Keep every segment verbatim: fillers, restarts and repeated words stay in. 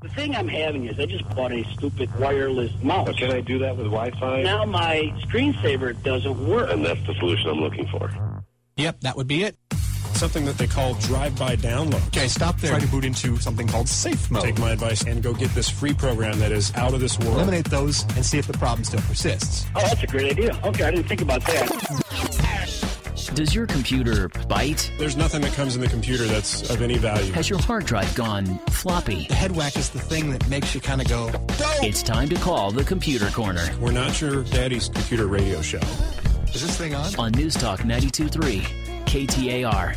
The thing I'm having is I just bought a stupid wireless mouse. But can I do that with Wi-Fi? Now my screensaver doesn't work. And that's the solution I'm looking for. Yep, that would be it. Something that they call drive-by download. Okay, stop there. Try to boot into something called safe mode. Take my advice and go get this free program that is out of this world. Eliminate those and see if the problem still persists. Oh, that's a great idea. Okay, I didn't think about that. Does your computer bite? There's nothing that comes in the computer that's of any value. Has your hard drive gone floppy? The head whack is the thing that makes you kind of go, go! It's time to call the Computer Corner. We're not your daddy's computer radio show. Is this thing on? On News Talk ninety-two point three, K T A R.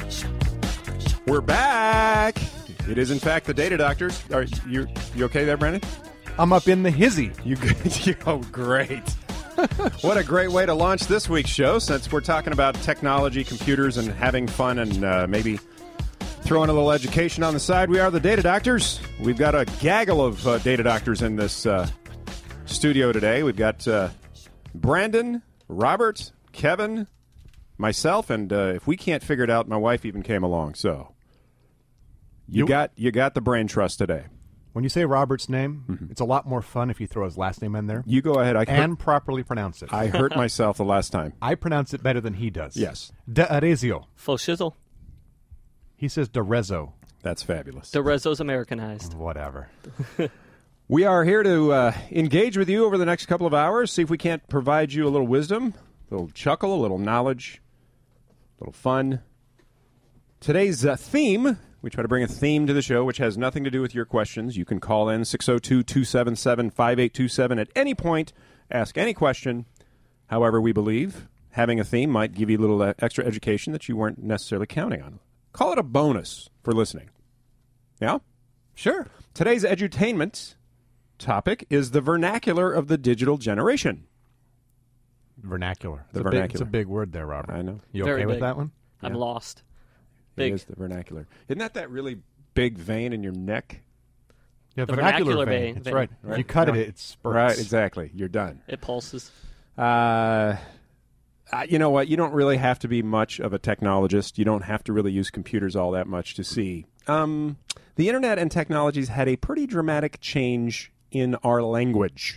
We're back. It is, in fact, the Data Doctors. Are you you okay there, Brandon? I'm up in the hizzy. You good? Oh, great. What a great way to launch this week's show, since we're talking about technology, computers, and having fun, and uh, maybe throwing a little education on the side. We are the Data Doctors. We've got a gaggle of uh, Data Doctors in this uh, studio today. We've got uh, Brandon, Robert, Kevin, myself, and uh, if we can't figure it out, my wife even came along. So you, you got you got the brain trust today. When you say Robert's name, mm-hmm. it's a lot more fun if you throw his last name in there. You go ahead. I and hurt, properly pronounce it. I hurt myself the last time. I pronounce it better than he does. Yes. D'Arezzo. Faux shizzle. He says D'Arezzo. That's fabulous. D'Arezzo's Americanized. Whatever. We are here to uh, engage with you over the next couple of hours, see if we can't provide you a little wisdom, a little chuckle, a little knowledge, a little fun. Today's uh, theme, we try to bring a theme to the show which has nothing to do with your questions. You can call in six oh two, two seven seven, five eight two seven at any point, ask any question. However, we believe having a theme might give you a little uh, extra education that you weren't necessarily counting on. Call it a bonus for listening. Yeah? Sure. Today's edutainment topic is the vernacular of the digital generation. Vernacular. The it's vernacular. A big, it's a big word there, Robert. I know. You Very okay with big. that one? I'm Yeah. lost. Big. It is the vernacular. Isn't that that really big vein in your neck? Yeah, The vernacular, vernacular vein. vein. That's vein. right. Right. If you cut Right. it, it spurts. Right, exactly. You're done. It pulses. Uh, uh, you know what? You don't really have to be much of a technologist. You don't have to really use computers all that much to see. Um, the internet and technologies had a pretty dramatic change in our language,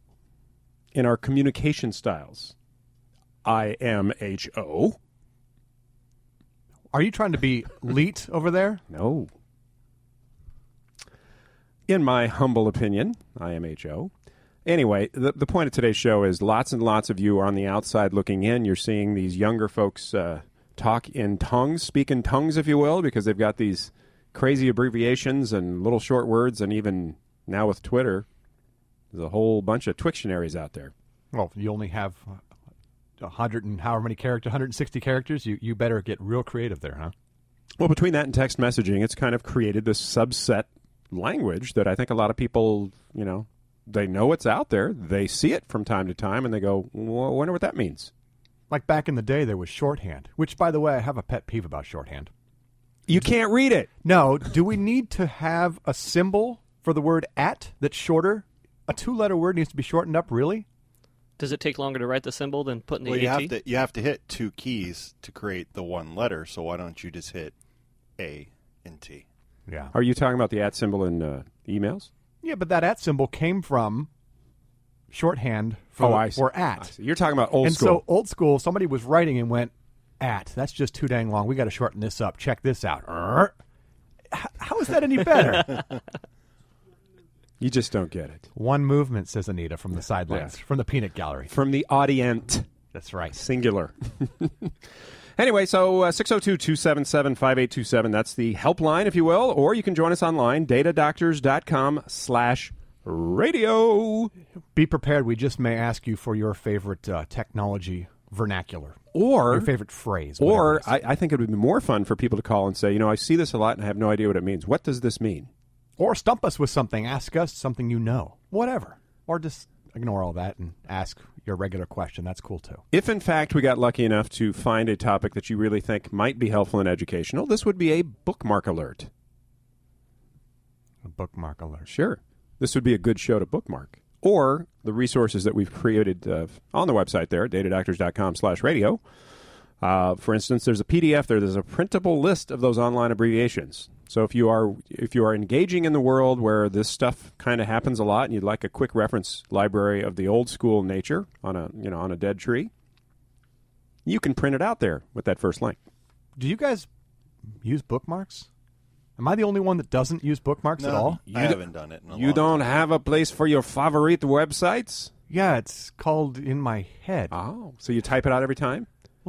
in our communication styles. I M H O. Are you trying to be leet over there? No. In my humble opinion, I M H O. Anyway, the, the point of today's show is lots and lots of you are on the outside looking in. You're seeing these younger folks uh, talk in tongues, speak in tongues, if you will, because they've got these crazy abbreviations and little short words, and even now with Twitter, there's a whole bunch of Twictionaries out there. Well, you only have a hundred and however many characters, one hundred sixty characters. You you better get real creative there, huh? Well, between that and text messaging, it's kind of created this subset language that I think a lot of people, you know, they know it's out there. They see it from time to time, and they go, well, I wonder what that means. Like back in the day, there was shorthand, which, by the way, I have a pet peeve about shorthand. You can't read it. No. Do we need to have a symbol for the word at that's shorter? A two-letter word needs to be shortened up, really? Does it take longer to write the symbol than putting the well, you AT? have to you have to hit two keys to create the one letter. So why don't you just hit A and T? Yeah. Are you talking about the at symbol in uh, emails? Yeah, but that at symbol came from shorthand for, oh, I see. for at. I see. You're talking about old and school. And so old school, somebody was writing and went, at. That's just too dang long. We got to shorten this up. Check this out. How is that any better? You just don't get it. One movement, says Anita from the sidelines, yeah. from the peanut gallery. From the audient. That's right. Singular. Anyway, so uh, six oh two, two seven seven, five eight two seven. That's the helpline, if you will. Or you can join us online, datadoctors.com slash radio. Be prepared. We just may ask you for your favorite uh, technology vernacular. Or your favorite phrase. Or I, I think it would be more fun for people to call and say, you know, I see this a lot and I have no idea what it means. What does this mean? Or stump us with something. Ask us something you know. Whatever. Or just ignore all that and ask your regular question. That's cool, too. If, in fact, we got lucky enough to find a topic that you really think might be helpful and educational, this would be a bookmark alert. A bookmark alert. Sure. This would be a good show to bookmark. Or the resources that we've created uh, on the website there, datadoctors.com slash radio. Uh, for instance, there's a P D F there. There's a printable list of those online abbreviations. So if you are if you are engaging in the world where this stuff kind of happens a lot, and you'd like a quick reference library of the old school nature on a you know on a dead tree, you can print it out there with that first link. Do you guys use bookmarks? Am I the only one that doesn't use bookmarks No, at all? I haven't done it in a You long don't time. have a place for your favorite websites? Yeah, it's called in my head. Oh, so you type it out every time?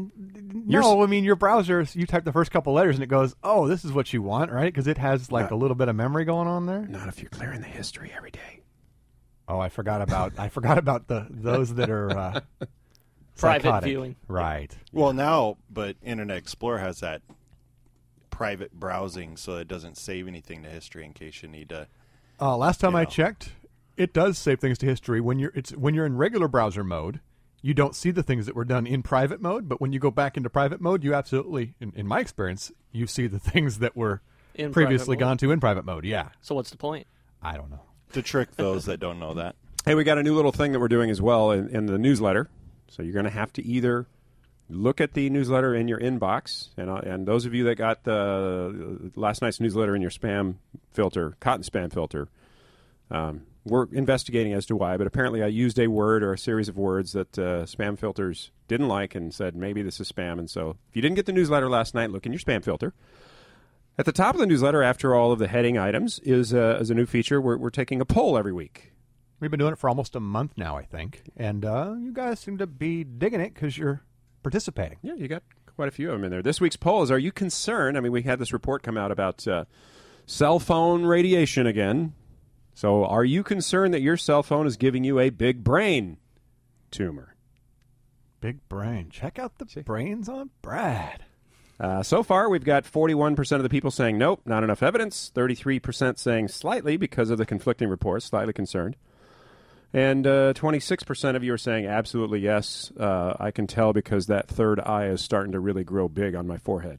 No, I mean, your browser, you type the first couple letters and it goes, oh, this is what you want, right? Because it has like No. a little bit of memory going on there. Not if you're clearing the history every day. Oh, I forgot about I forgot about the those that are uh, Private psychotic. viewing. Right. Well, now, but Internet Explorer has that private browsing, so it doesn't save anything to history in case you need to. Uh, last time You I know. checked, it does save things to history when you're it's when you're in regular browser mode. You don't see the things that were done in private mode, but when you go back into private mode, you absolutely, in, in my experience, you see the things that were In previously private gone mode. to in private mode. Yeah, So what's the point? I don't know. To trick those that don't know that. Hey, we got a new little thing that we're doing as well in, in the newsletter. So you're going to have to either look at the newsletter in your inbox, and uh, and those of you that got the uh, last night's newsletter in your spam filter, cotton spam filter, um, we're investigating as to why. But apparently, I used a word or a series of words that uh, spam filters didn't like, and said maybe this is spam. And so, if you didn't get the newsletter last night, look in your spam filter. At the top of the newsletter, after all of the heading items, is uh, is a new feature. We're we're taking a poll every week. We've been doing it for almost a month now, I think, and uh, you guys seem to be digging it because you're participating. Yeah, you got quite a few of them in there. This week's poll is, are you concerned? I mean, we had this report come out about uh, cell phone radiation again. So are you concerned that your cell phone is giving you a big brain tumor? Big brain. Check out the brains on Brad. Uh, so far, we've got forty-one percent of the people saying nope, not enough evidence. thirty-three percent saying slightly because of the conflicting reports, slightly concerned. And uh, twenty-six percent of you are saying absolutely yes. Uh, I can tell because that third eye is starting to really grow big on my forehead.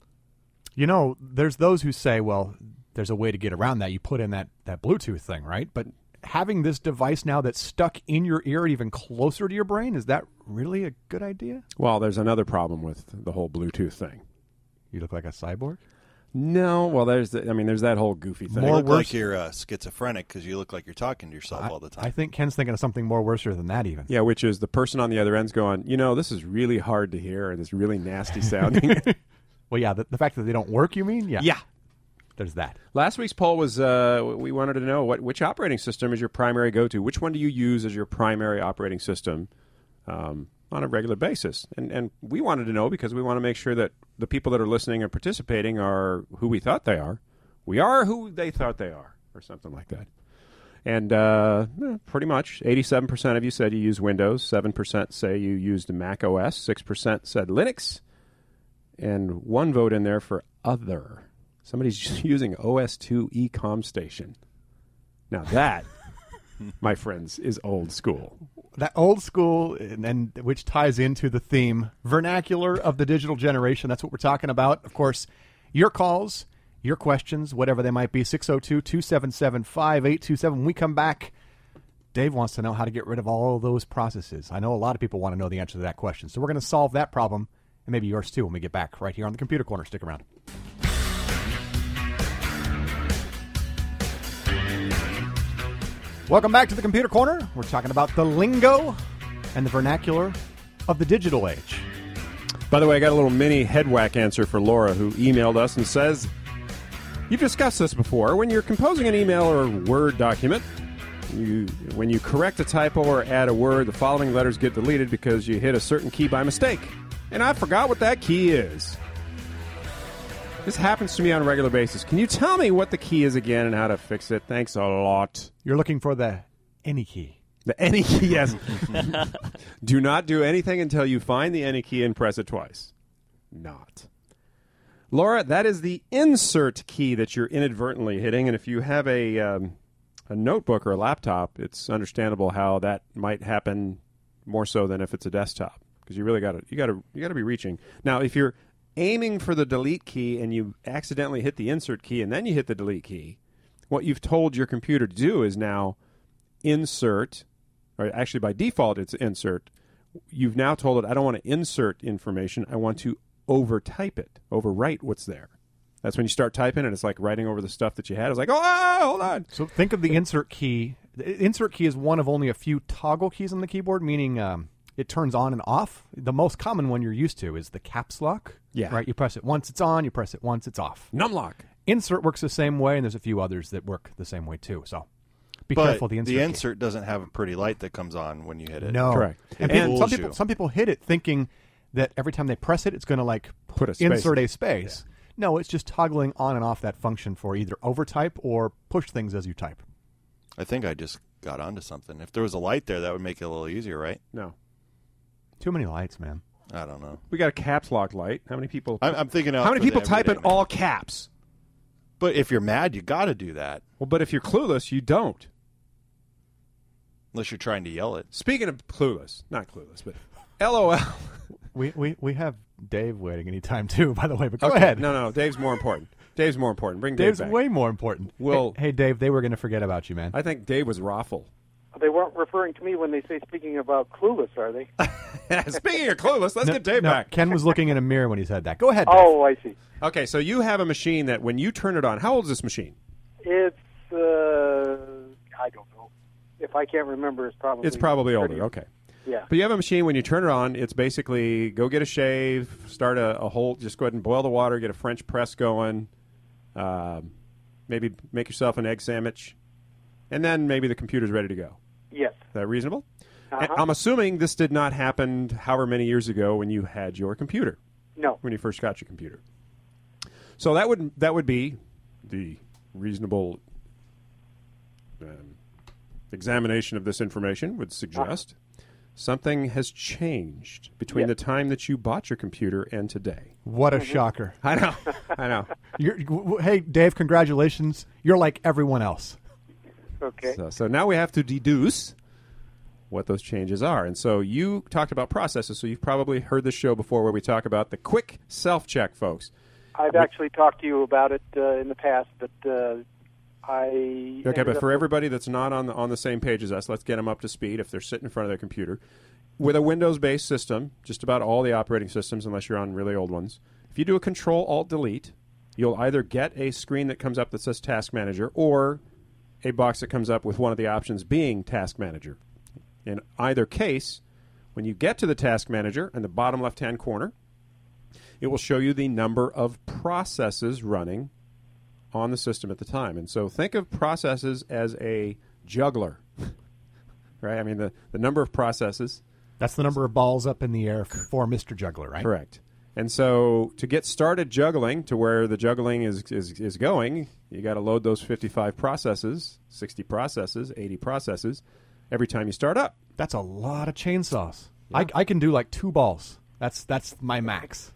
You know, there's those who say, well, there's a way to get around that. You put in that, that Bluetooth thing, right? But having this device now that's stuck in your ear and even closer to your brain, is that really a good idea? Well, there's another problem with the whole Bluetooth thing. You look like a cyborg? No, well, there's the, I mean, there's that whole goofy thing. You More look worse- like you're uh, schizophrenic because you look like you're talking to yourself I, all the time. I think Ken's thinking of something more worse than that even. Yeah, which is the person on the other end's going, you know, this is really hard to hear and it's really nasty sounding. Well, yeah, the, the fact that they don't work, you mean? Yeah. Yeah. There's that. Last week's poll was, uh, we wanted to know what which operating system is your primary go-to? Which one do you use as your primary operating system um, on a regular basis? And and we wanted to know because we want to make sure that the people that are listening and participating are who we thought they are. We are who they thought they are, or something like that. And uh, eh, pretty much, eighty-seven percent of you said you use Windows, seven percent say you used Mac O S, six percent said Linux, and one vote in there for other. Somebody's using O S two eCom Station. Now that, my friends, is old school. That old school, and, and which ties into the theme, vernacular of the digital generation. That's what we're talking about. Of course, your calls, your questions, whatever they might be, six oh two, two seven seven, five eight two seven. When we come back, Dave wants to know how to get rid of all those processes. I know a lot of people want to know the answer to that question. So we're going to solve that problem, and maybe yours too, when we get back right here on the Computer Corner. Stick around. Welcome back to the Computer Corner. We're talking about the lingo and the vernacular of the digital age. By the way, I got a little mini head whack answer for Laura, who emailed us and says, you've discussed this before. When you're composing an email or Word document, you when you correct a typo or add a word, the following letters get deleted because you hit a certain key by mistake. And I forgot what that key is. This happens to me on a regular basis. Can you tell me what the key is again and how to fix it? Thanks a lot. You're looking for the any key. The any key, yes. Do not do anything until you find the any key and press it twice. Not. Laura, that is the insert key that you're inadvertently hitting. And if you have a um, a notebook or a laptop, it's understandable how that might happen more so than if it's a desktop. Because you really got to you got to you got to be reaching. Now, if you're aiming for the delete key and you accidentally hit the insert key and then you hit the delete key, what you've told your computer to do is now insert, or actually by default it's insert. You've now told it, I don't want to insert information, I want to overtype it, overwrite what's there. That's when you start typing and it's like writing over the stuff that you had. It's like, oh, ah, hold on. So think of the insert key. The insert key is one of only a few toggle keys on the keyboard, meaning um, it turns on and off. The most common one you're used to is the caps lock. Yeah. Right? You press it once, it's on. You press it once, it's off. Numlock. Insert works the same way, and there's a few others that work the same way too. So be but careful. The insert. The key. insert doesn't have a pretty light that comes on when you hit it. No, correct. And, It people, fools some people, you. some people hit it thinking that every time they press it, it's going to like Put a space insert in. a space. Yeah. No, it's just toggling on and off that function for either overtype or push things as you type. I think I just got onto something. If there was a light there, that would make it a little easier, right? No. Too many lights, man. I don't know. We got a caps lock light. How many people? I'm, I'm thinking. out How many for the people type in everyday man. all caps? But if you're mad, you got to do that. Well, but if you're clueless, you don't. Unless you're trying to yell it. Speaking of clueless, not clueless, but LOL. We we we have Dave waiting anytime too. By the way, but go Okay. ahead. No, no, Dave's more important. Dave's more important. Bring Dave Dave's back. way more important. Well- hey, hey, Dave, they were going to forget about you, man. I think Dave was Raffle. They weren't referring to me when they say speaking about Clueless, are they? Speaking of clueless, let's No, get Dave no, back. Ken was looking in a mirror when he said that. Go ahead, Dave. Oh, I see. Okay, so you have a machine that when you turn it on, how old is this machine? It's, uh, I don't know. If I can't remember, it's probably... It's probably pretty- older. Okay. Yeah. But you have a machine, when you turn it on, it's basically go get a shave, start a, a whole, just go ahead and boil the water, get a French press going, um, maybe make yourself an egg sandwich, and then maybe the computer's ready to go. Yes. Is that reasonable? Uh-huh. And I'm assuming this did not happen however many years ago when you had your computer, No. when you first got your computer. So that would that would be the reasonable um, examination of this information would suggest something has changed between Yes. the time that you bought your computer and today. What a shocker. I know. I know. You're, w- w- hey, Dave, congratulations. You're like everyone else. Okay. So, so now we have to deduce what those changes are. And so you talked about processes, so you've probably heard this show before where we talk about the quick self-check, folks. I've actually talked to you about it uh, in the past, but uh, I... Okay, ended but up for with- everybody that's not on the, on the same page as us, let's get them up to speed if they're sitting in front of their computer. With a Windows-based system, just about all the operating systems, unless you're on really old ones, if you do a Control-Alt-Delete, you'll either get a screen that comes up that says Task Manager or a box that comes up with one of the options being Task Manager. In either case, when you get to the Task Manager in the bottom left-hand corner, it will show you the number of processes running on the system at the time. And so think of processes as a juggler, right? I mean, the, the number of processes. That's the number of balls up in the air for Mister Juggler, right? Correct. And so to get started juggling to where the juggling is, is, is going, you got to load those fifty-five processes, sixty processes, eighty processes every time you start up. That's a lot of chainsaws. I, I can do like two balls. That's that's my max.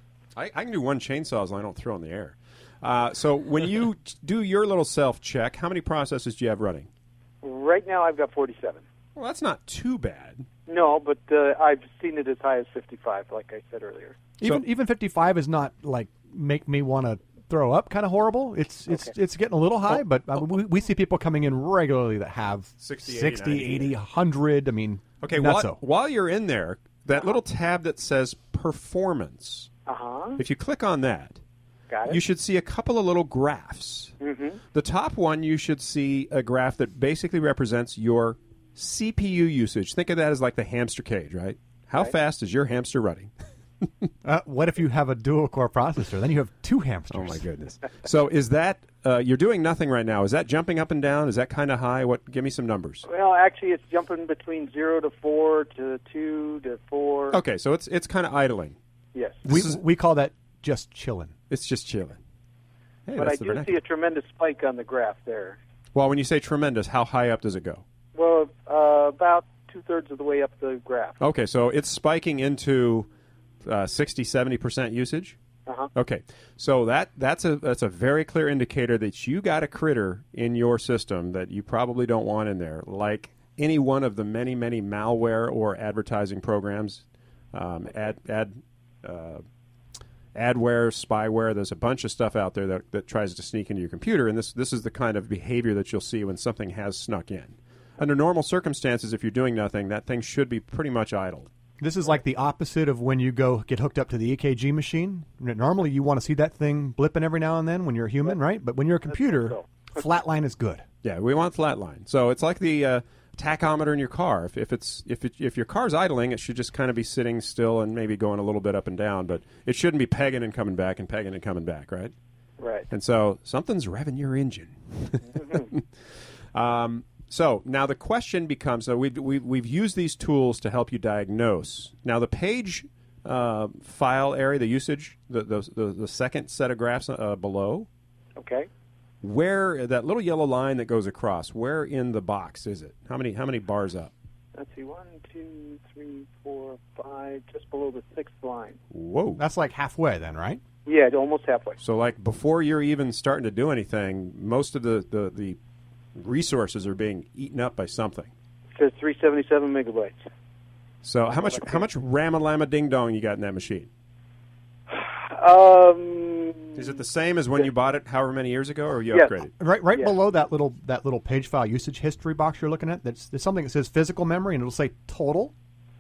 I, I can do one chainsaw as long as I don't throw in the air. Uh, so when you t- do your little self-check, how many processes do you have running? Right now I've got forty-seven. Well, that's not too bad. No, but uh, I've seen it as high as fifty-five, like I said earlier. Even So- even fifty-five is not like make me want to throw up kind of horrible. It's it's Okay. it's getting a little high, but uh, we, we see people coming in regularly that have sixty, sixty, eighty, eighty, one hundred. I mean, Okay, not while, so. while you're in there, that little tab that says Performance, Uh-huh. if you click on that, Got it. you should see a couple of little graphs. Mm-hmm. The top one, you should see a graph that basically represents your C P U usage. Think of that as like the hamster cage, right? How Right. fast is your hamster running? Uh, what if you have a dual core processor? Then you have two hamsters. Oh, my goodness. So is that, uh, you're doing nothing right now. Is that jumping up and down? Is that kind of high? What? Give me some numbers. Well, actually, it's jumping between zero to four to two to four. Okay, so it's it's kind of idling. Yes. We This is- we call that just chilling. It's just chilling. Hey, But I that's the do see vernacular. a tremendous spike on the graph there. Well, when you say tremendous, how high up does it go? Well, uh, about two-thirds of the way up the graph. Okay, so it's spiking into uh, sixty, seventy percent usage? Uh-huh. Okay, so that that's a that's a very clear indicator that you got a critter in your system that you probably don't want in there, like any one of the many, many malware or advertising programs, um, ad, ad, uh, adware, spyware. There's a bunch of stuff out there that, that tries to sneak into your computer, and this this is the kind of behavior that you'll see when something has snuck in. Under normal circumstances, if you're doing nothing, that thing should be pretty much idle. This is like the opposite of when you go get hooked up to the E K G machine. Normally, you want to see that thing blipping every now and then when you're a human, right? But when you're a computer, flatline is good. Yeah, we want flatline. So it's like the uh, tachometer in your car. If, if it's if it, if your car's idling, it should just kind of be sitting still and maybe going a little bit up and down, but it shouldn't be pegging and coming back and pegging and coming back, right? Right. And so something's revving your engine. Mm-hmm. um, so now the question becomes: so we've we, we've used these tools to help you diagnose. Now the page uh, file area, the usage, the the, the, the second set of graphs uh, below. Okay. Where that little yellow line that goes across? Where in the box is it? How many how many bars up? Let's see, one, two, three, four, five, just below the sixth line. Whoa, that's like halfway then, right? Yeah, almost halfway. So, like, before you're even starting to do anything, most of the, the, the resources are being eaten up by something. It says three seventy-seven megabytes. So, how much how much Ram-a-Lama ding-dong you got in that machine? Um, Is it the same as when you bought it however many years ago, or you yes. upgraded? Right right Yeah. below that little that little page file usage history box you're looking at, that's, there's something that says physical memory, and it'll say total.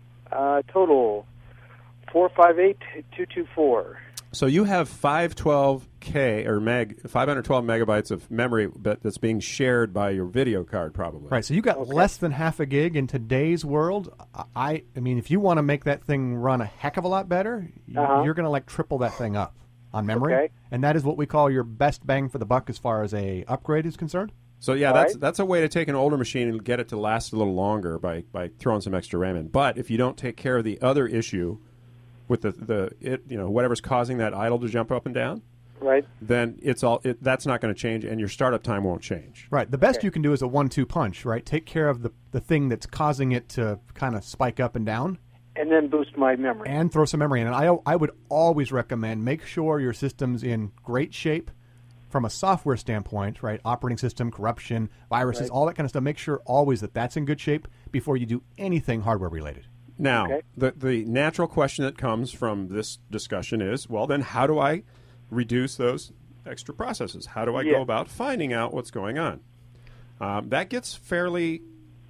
Uh, total, four five eight two two four. So you have five twelve K or meg, five hundred twelve megabytes of memory but that's being shared by your video card, probably. Right, so you got Okay. less than half a gig in today's world. I, I mean, if you want to make that thing run a heck of a lot better, you- Uh-huh. you're going to like triple that thing up on memory, Okay. and that is what we call your best bang for the buck as far as a upgrade is concerned. So yeah, All that's right. that's a way to take an older machine and get it to last a little longer by, by throwing some extra RAM in. But if you don't take care of the other issue with the the it you know whatever's causing that idle to jump up and down, Right. then it's all it, that's not going to change, and your startup time won't change. Right, the best Okay. you can do is a one two punch, right? Take care of the, the thing that's causing it to kind of spike up and down, And then boost my memory. and throw some memory in. And I, I would always recommend make sure your system's in great shape from a software standpoint, right? Operating system, corruption, viruses, Right. all that kind of stuff. Make sure always that that's in good shape before you do anything hardware related. Now, Okay. the the natural question that comes from this discussion is, well, then how do I reduce those extra processes? How do I Yeah. go about finding out what's going on? Um, that gets fairly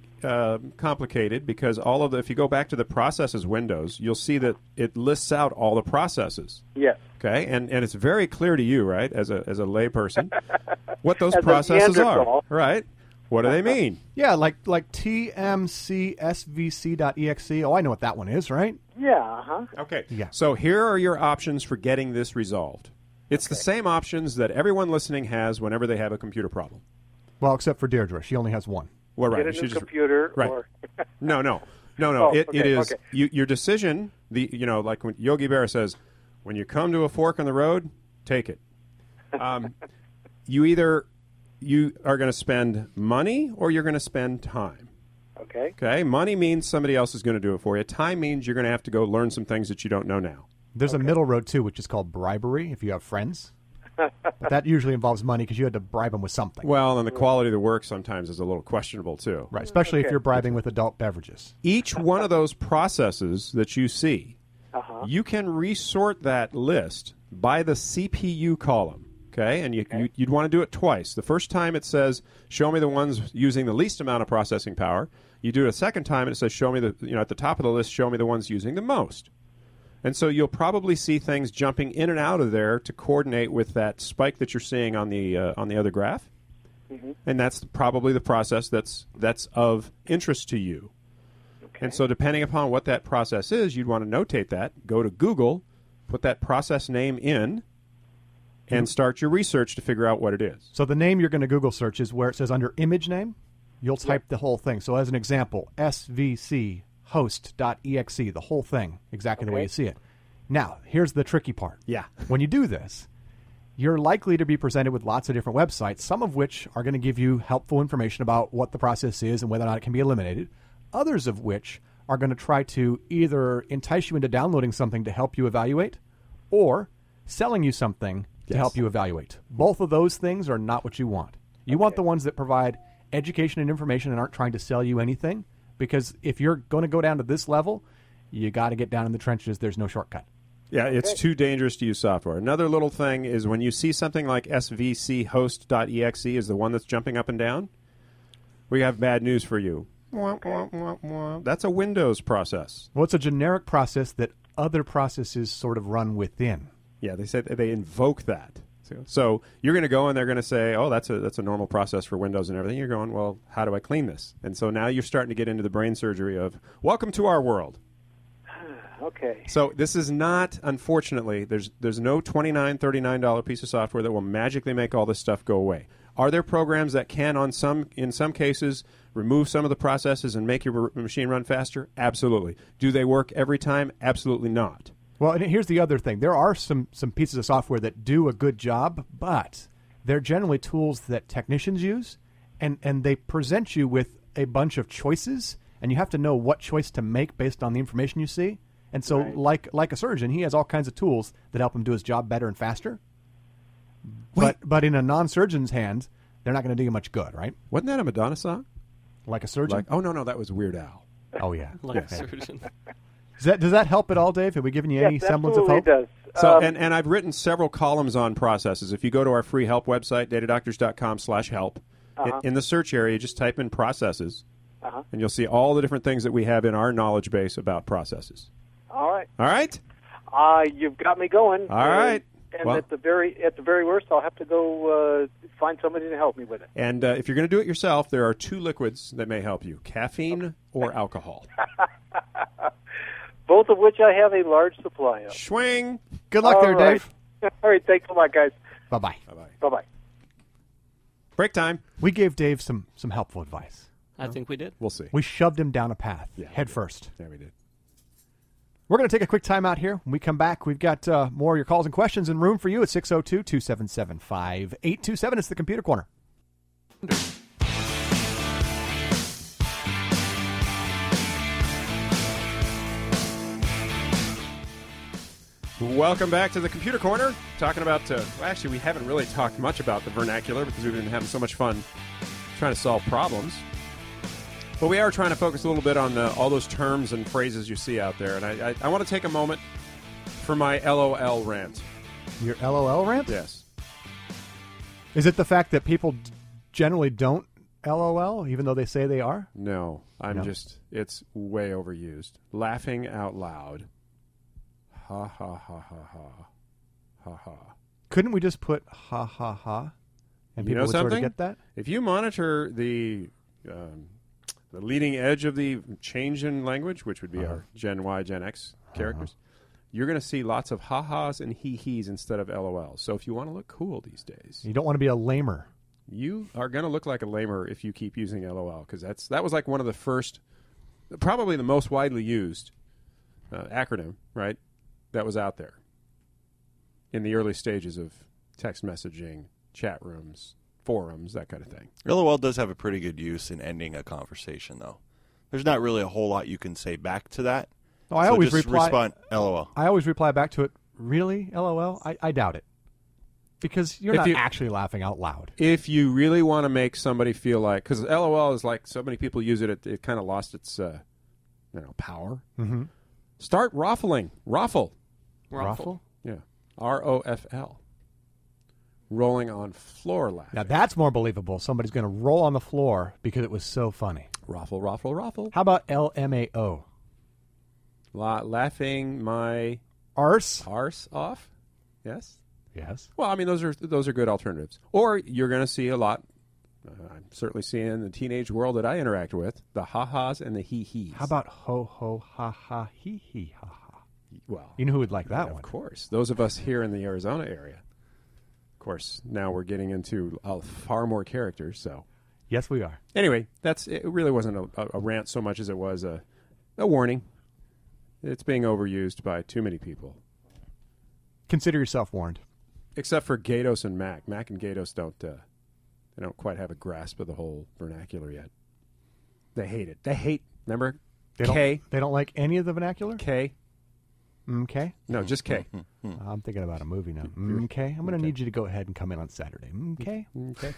uh, complicated because all of the, if you go back to the processes windows, you'll see that it lists out all the processes. Yes. Okay, and and it's very clear to you, right, as a as a layperson, what those As a processes are, Neanderthal. right? What do they mean? Yeah, like like T M C S V C dot E X E. Oh, I know what that one is, right? Yeah, uh-huh. Okay. Yeah. So here are your options for getting this resolved. It's the same options that everyone listening has whenever they have a computer problem. Well, except for Deirdre. She only has one. Well, right. Get a she new just- computer right. or... No, no. No, no. Oh, it, it okay, is okay. you, your decision, the you know, like when Yogi Berra says, when you come to a fork in the road, take it. Um, you either you are going to spend money or you're going to spend time. Okay. Okay? Money means somebody else is going to do it for you. Time means you're going to have to go learn some things that you don't know now. There's a middle road, too, which is called bribery if you have friends. But that usually involves money because you had to bribe them with something. Well, and the quality of the work sometimes is a little questionable, too. Right, especially if Okay. you're bribing with adult beverages. Each one of those processes that you see, Uh-huh. you can resort that list by the C P U column. Okay, and you, you, you'd want to do it twice. The first time it says, show me the ones using the least amount of processing power. You do it a second time and it says, show me the, you know, at the top of the list, show me the ones using the most. And so you'll probably see things jumping in and out of there to coordinate with that spike that you're seeing on the uh, on the other graph. Mm-hmm. And that's probably the process that's that's of interest to you. Okay. And so depending upon what that process is, you'd want to notate that, go to Google, put that process name in, and start your research to figure out what it is. So the name you're going to Google search is where it says under image name, you'll type the whole thing. So as an example, S V C host dot E X E, the whole thing, exactly the way Okay. you see it. Now, here's the tricky part. Yeah. When you do this, you're likely to be presented with lots of different websites, some of which are going to give you helpful information about what the process is and whether or not it can be eliminated, others of which are going to try to either entice you into downloading something to help you evaluate or selling you something to Yes. help you evaluate. Both of those things are not what you want. You want the ones that provide education and information and aren't trying to sell you anything, because if you're going to go down to this level, you got to get down in the trenches. There's no shortcut. Yeah, it's too dangerous to use software. Another little thing is when you see something like S V C host dot E X E is the one that's jumping up and down, we have bad news for you. Wah, wah, wah, wah. That's a Windows process. Well, it's a generic process that other processes sort of run within. Yeah, they said they invoke that. So, so you're going to go and they're going to say, "Oh, that's a that's a normal process for Windows and everything." You're going, "Well, how do I clean this?" And so now you're starting to get into the brain surgery of, "Welcome to our world." Okay. So this is not, unfortunately, there's there's no twenty-nine dollars, thirty-nine dollars piece of software that will magically make all this stuff go away. Are there programs that can, on some in some cases, remove some of the processes and make your r- machine run faster? Absolutely. Do they work every time? Absolutely not. Well, and here's the other thing. There are some, some pieces of software that do a good job, but they're generally tools that technicians use, and, and they present you with a bunch of choices, and you have to know what choice to make based on the information you see. And so, Right. like like a surgeon, he has all kinds of tools that help him do his job better and faster. But but in a non-surgeon's hands, they're not going to do you much good, right? Wasn't that a Madonna song? Like a surgeon? Like, oh, no, no, that was Weird Al. Oh, yeah. Like Yeah. a surgeon. Does that, does that help at all, Dave? Have we given you Yes, any semblance of absolutely hope? it does. So, Um, and, and I've written several columns on processes. If you go to our free help website, datadoctors.com slash help, Uh-huh. in, in the search area, just type in processes, Uh-huh. and you'll see all the different things that we have in our knowledge base about processes. All right. All right? Uh, you've got me going. All Uh, right. And Well- at the very at the very worst, I'll have to go uh, find somebody to help me with it. And uh, if you're going to do it yourself, there are two liquids that may help you, caffeine or alcohol. Both of which I have a large supply of. Swing. Good luck All there, right. Dave. All right. Thanks a lot, guys. Bye-bye. Bye-bye. Bye-bye. Break time. We gave Dave some, some helpful advice. I think we did. We'll see. We shoved him down a path, Yeah, we head did. first. Yeah, we did. We're going to take a quick time out here. When we come back, we've got uh, more of your calls and questions in room for you at six oh two, two seven seven, five eight two seven. It's the Computer Corner. Welcome back to the Computer Corner. Talking about, uh, well, actually, we haven't really talked much about the vernacular because we've been having so much fun trying to solve problems. But we are trying to focus a little bit on the, all those terms and phrases you see out there. And I, I, I want to take a moment for my LOL rant. Your LOL rant? Yes. Is it the fact that people d- generally don't LOL, even though they say they are? No, I'm No? just, it's way overused. Laughing out loud. Ha, ha, ha, ha, ha. Ha, ha. Couldn't we just put ha, ha, ha? And You people know would sort something? of get that? If you monitor the um, the leading edge of the change in language, which would be Uh-huh. our Gen Y, Gen X characters, you're going to see lots of ha-has and he-he's instead of LOLs. So if you want to look cool these days, You don't want to be a lamer. you are going to look like a lamer if you keep using LOL, because that's that was like one of the first, probably the most widely used uh, acronym, right, that was out there in the early stages of text messaging, chat rooms, forums, that kind of thing. LOL does have a pretty good use in ending a conversation, though. There's not really a whole lot you can say back to that. No, I So always just reply. respond, LOL. I always reply back to it. Really, LOL? I, I doubt it, because you're If not you- actually laughing out loud. If you really want to make somebody feel like, because LOL is like so many people use it, it, it kind of lost its, uh, you know, power. Mm-hmm. Start ruffling, ruffle, Ruffle? yeah, R O F L, rolling on floor laughing. Now that's more believable. Somebody's going to roll on the floor because it was so funny. Ruffle, ruffle, ruffle. How about L M A O? La- laughing my Arse? arse off. Yes. Yes. Well, I mean, those are those are good alternatives. Or you're going to see a lot. Uh, I'm certainly seeing in the teenage world that I interact with the ha-has and the he-he's. How about ho ho ha ha he he ha ha? Well, You know who would like that of one? course. Those of us here in the Arizona area. Of course, now we're getting into uh, far more characters. So Yes, we are. anyway, that's it. Really wasn't a, a rant so much as it was a, a warning. It's being overused by too many people, Consider yourself warned. except for Gatos and Mac. Mac and Gatos don't. Uh, they don't quite have a grasp of the whole vernacular yet. They hate it. They hate. Remember, They don't, K They don't like any of the vernacular? K. Okay. No, just K. I'm thinking about a movie now. Okay. I'm going to Okay. need you to go ahead and come in on Saturday. Okay. Okay.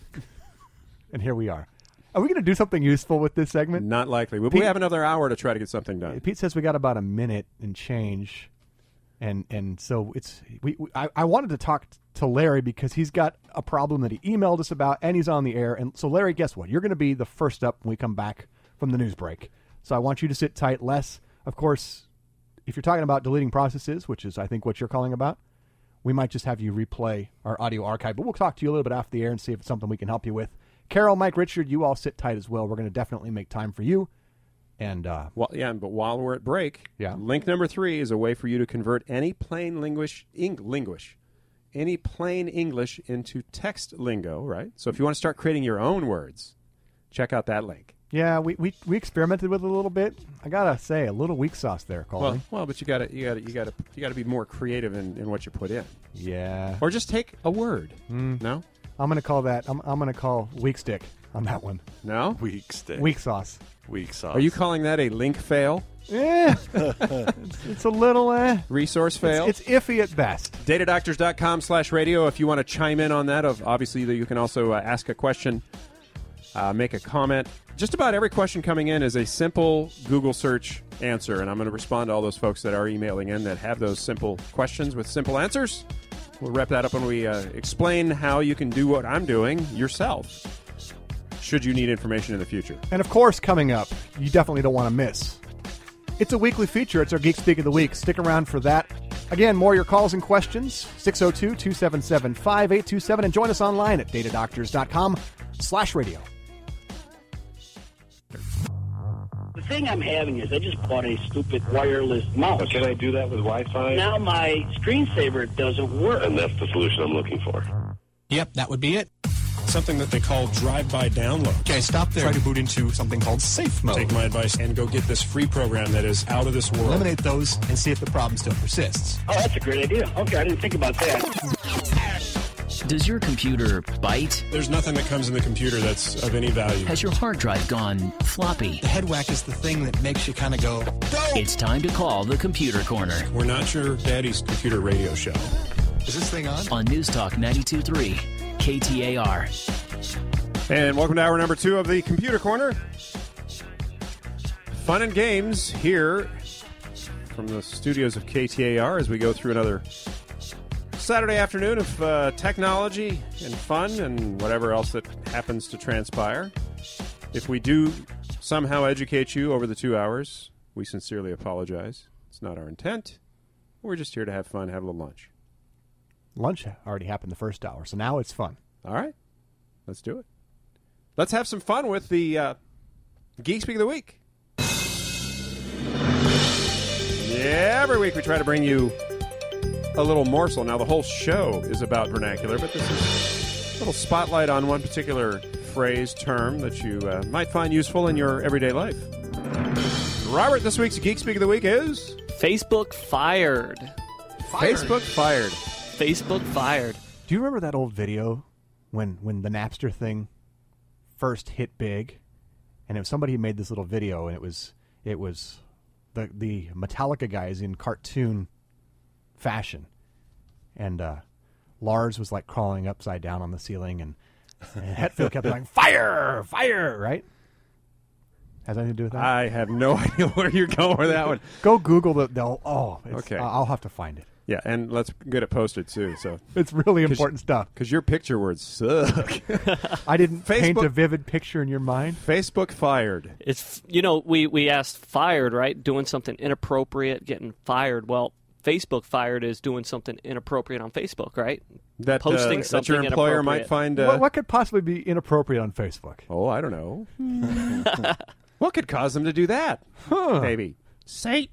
And here we are. Are we going to do something useful with this segment? Not likely. We, Pete- we have another hour to try to get something done. Pete says we got about a minute and change, and and so it's we. we I, I wanted to talk to Larry because he's got a problem that he emailed us about, and he's on the air. And so Larry, guess what? You're going to be the first up when we come back from the news break. So I want you to sit tight. Les, of course, if you're talking about deleting processes, which is I think what you're calling about, we might just have you replay our audio archive. But we'll talk to you a little bit off the air and see if it's something we can help you with. Carol, Mike, Richard, you all sit tight as well. We're going to definitely make time for you. And uh, well, yeah, but while we're at break, yeah. link number three is a way for you to convert any plain linguish, ing, linguish, any plain English into text lingo, right? So if you want to start creating your own words, check out that link. Yeah, we, we, we experimented with it a little bit. I gotta say, a little weak sauce there, Colby. Well, well, but you gotta you gotta you gotta you gotta be more creative in, in what you put in. Yeah. Or just take a word. Mm. No. I'm gonna call that. I'm I'm gonna call weak stick on that one. No. Weak stick. Weak sauce. Weak sauce. Are you calling that a link fail? Yeah. it's, it's a little uh, resource fail. It's, it's iffy at best. Datadoctors dot com slash radio. If you want to chime in on that, of obviously you can also uh, ask a question, uh, make a comment. Just about every question coming in is a simple Google search answer, and I'm going to respond to all those folks that are emailing in that have those simple questions with simple answers. We'll wrap that up when we uh, explain how you can do what I'm doing yourself, should you need information in the future. And of course, coming up, you definitely don't want to miss. It's a weekly feature. It's our Geek Speak of the Week. Stick around for that. Again, more of your calls and questions, six oh two, two seven seven, five eight two seven, and join us online at datadoctors dot com slash radio. The thing I'm having is I just bought a stupid wireless mouse. Oh, can I do that with Wi-Fi? Now my screensaver doesn't work. And that's the solution I'm looking for. Yep, that would be it. Something that they call drive-by download. Okay, stop there. Try to boot into something called safe mode. Take my advice and go get this free program that is out of this world. Eliminate those and see if the problem still persists. Oh, that's a great idea. Okay, I didn't think about that. Does your computer bite? There's nothing that comes in the computer that's of any value. Has your hard drive gone floppy? The head whack is the thing that makes you kind of go, go! It's time to call the Computer Corner. We're not your daddy's computer radio show. Is this thing on? On News Talk ninety-two point three, K T A R. And welcome to hour number two of the Computer Corner. Fun and games here from the studios of K T A R as we go through another Saturday afternoon of uh, technology and fun and whatever else that happens to transpire. If we do somehow educate you over the two hours, we sincerely apologize. It's not our intent. We're just here to have fun, have a little lunch. Lunch already happened the first hour, so now it's fun. All right. Let's do it. Let's have some fun with the uh, Geek Speak of the Week. Yeah, every week we try to bring you a little morsel. Now, the whole show is about vernacular, but this is a little spotlight on one particular phrase, term that you uh, might find useful in your everyday life. Robert, this week's Geek Speak of the Week is... Facebook fired. fired. Facebook fired. Facebook fired. Do you remember that old video when when the Napster thing first hit big? And it was somebody who made this little video, and it was it was the the Metallica guys in cartoon fashion, and uh, Lars was like crawling upside down on the ceiling, and, and Hetfield kept going, "Fire, fire!" Right? Has anything to do with that? I have no idea where you're going with that one. Go Google the. They'll, oh, it's, okay. uh, I'll have to find it. Yeah, and let's get it posted too. So it's really important stuff. Because your picture words suck. I didn't Facebook, paint a vivid picture in your mind. Facebook fired. It's you know we we asked fired, right? Doing something inappropriate, getting fired. Well, Facebook fired is doing something inappropriate on Facebook, right? That posting uh, something that your employer might find. Uh, what, what could possibly be inappropriate on Facebook? Oh, I don't know. What could cause them to do that? Huh. Maybe Satan.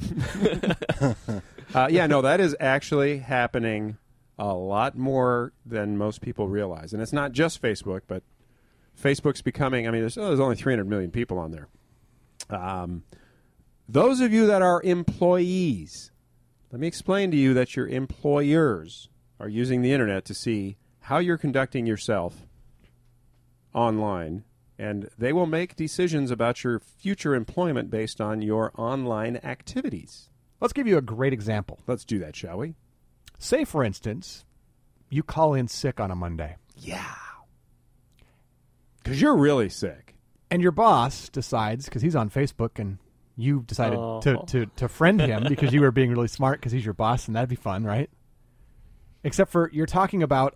uh, yeah, no, that is actually happening a lot more than most people realize, and it's not just Facebook, but Facebook's becoming. I mean, there's, oh, there's only three hundred million people on there. Um, those of you that are employees, let me explain to you that your employers are using the internet to see how you're conducting yourself online, and they will make decisions about your future employment based on your online activities. Let's give you a great example. Let's do that, shall we? Say, for instance, you call in sick on a Monday. Yeah. Because you're really sick. And your boss decides, because he's on Facebook, and you decided oh. to, to, to friend him because you were being really smart because he's your boss, and that'd be fun, right? Except for you're talking about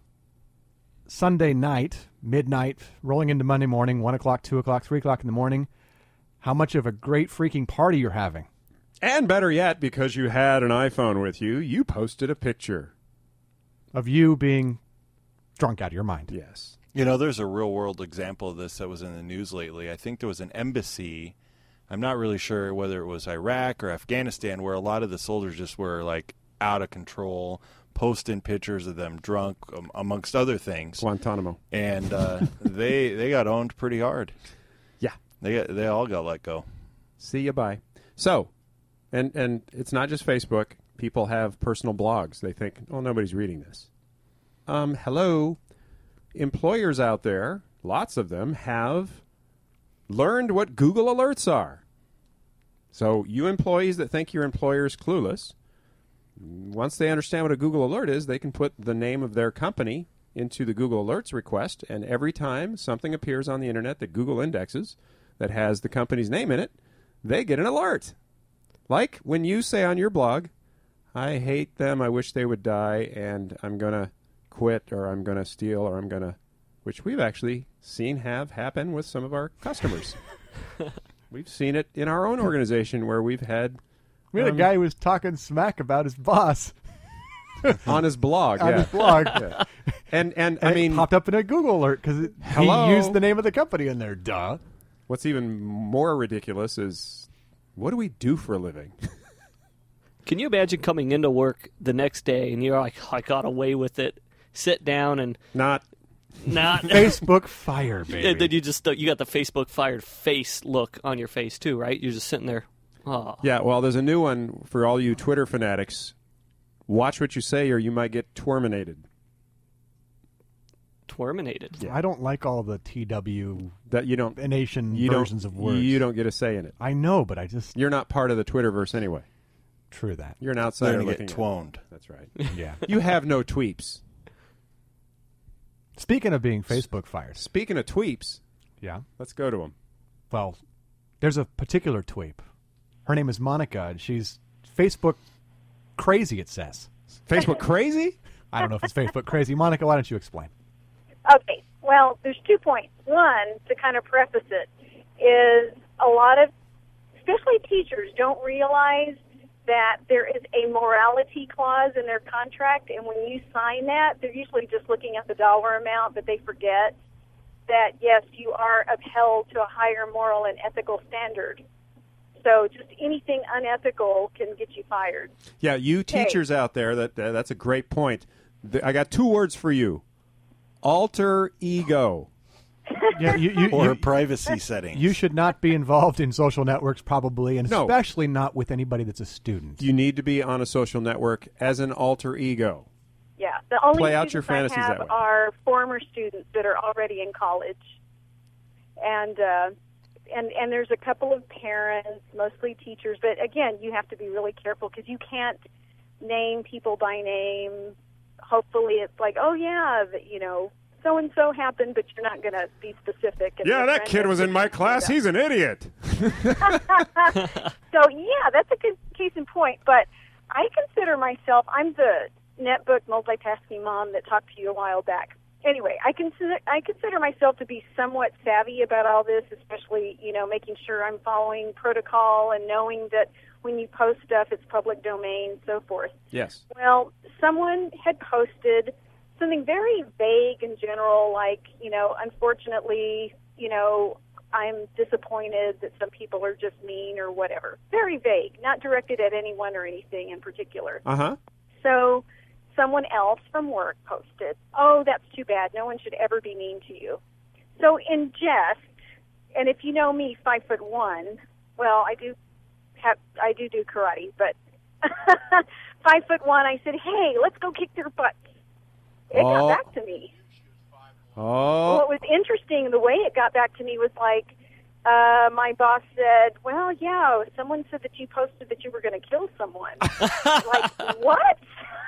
Sunday night, midnight, rolling into Monday morning, one o'clock, two o'clock, three o'clock in the morning, how much of a great freaking party you're having. And better yet, because you had an iPhone with you, you posted a picture of you being drunk out of your mind. Yes. You know, there's a real-world example of this that was in the news lately. I think there was an embassy. I'm not really sure whether it was Iraq or Afghanistan, where a lot of the soldiers just were, like, out of control, posting pictures of them drunk, um, amongst other things. Guantanamo. And uh, they they got owned pretty hard. Yeah. They got, they all got let go. See you, bye. So, and, and it's not just Facebook. People have personal blogs. They think, oh, nobody's reading this. Um, hello. Employers out there, lots of them, have learned what Google Alerts are. So you employees that think your employer's clueless, once they understand what a Google Alert is, they can put the name of their company into the Google Alerts request, and every time something appears on the Internet that Google indexes that has the company's name in it, they get an alert. Like when you say on your blog, I hate them, I wish they would die, and I'm going to quit, or I'm going to steal, or I'm going to, which we've actually seen have happen with some of our customers. We've seen it in our own organization where we've had... We had um, a guy who was talking smack about his boss. on his blog, on yeah. his blog. Yeah. And, and, and I it mean... popped up in a Google alert because he used the name of the company in there. Duh. What's even more ridiculous is, what do we do for a living? Can you imagine coming into work the next day and you're like, I got away with it, sit down and... Not... Not... Facebook fire, baby. And then you just, you got the Facebook fired face look on your face too, right? You're just sitting there, oh. Yeah, well, there's a new one for all you Twitter fanatics. Watch what you say or you might get twerminated. Twerminated? Yeah. I don't like all the T W that you don't nation you versions don't, of words. You don't get a say in it. I know, but I just... You're not part of the Twitterverse anyway. True that. You're an outsider They're gonna looking get at it. twoned. That's right. Yeah. You have no tweeps. Speaking of being Facebook fired. Speaking of tweeps. Yeah. Let's go to them. Well, there's a particular tweep. Her name is Monica, and she's Facebook crazy, it says. Facebook crazy? I don't know if it's Facebook crazy. Monica, why don't you explain? Okay. Well, there's two points. One, to kind of preface it, is a lot of, especially teachers, don't realize that there is a morality clause in their contract, and when you sign that, they're usually just looking at the dollar amount, but they forget that, yes, you are upheld to a higher moral and ethical standard. So just anything unethical can get you fired. Yeah, you teachers okay. out there, that uh, that's a great point. The, I got two words for you. Alter ego. Yeah, you, you, or you, privacy settings. You should not be involved in social networks, probably, and No. especially not with anybody that's a student. You need to be on a social network as an alter ego. Yeah, the only Play out your students fantasies I have that way. are former students that are already in college, and uh, and and there's a couple of parents, mostly teachers. But again, you have to be really careful because you can't name people by name. Hopefully, it's like, oh yeah, that, you know, so and so happened, but you're not going to be specific. And Yeah, your that friend kid is was in my class. He's an idiot. So yeah, that's a good case in point. But I consider myself, I'm the netbook multitasking mom that talked to you a while back. Anyway, I consider I consider myself to be somewhat savvy about all this, especially, you know, making sure I'm following protocol and knowing that when you post stuff, it's public domain, so forth. Yes. Well, someone had posted something very vague and general, like, you know, unfortunately, you know, I'm disappointed that some people are just mean or whatever. Very vague, not directed at anyone or anything in particular. Uh-huh. So someone else from work posted, oh, that's too bad. No one should ever be mean to you. So in jest, and if you know me, five foot one, well, I do have, I do do karate, but five foot one, I said, hey, let's go kick their butts. It Oh. got back to me. Oh. What was interesting, the way it got back to me was like, uh, my boss said, well, yeah, someone said that you posted that you were going to kill someone. Like, what?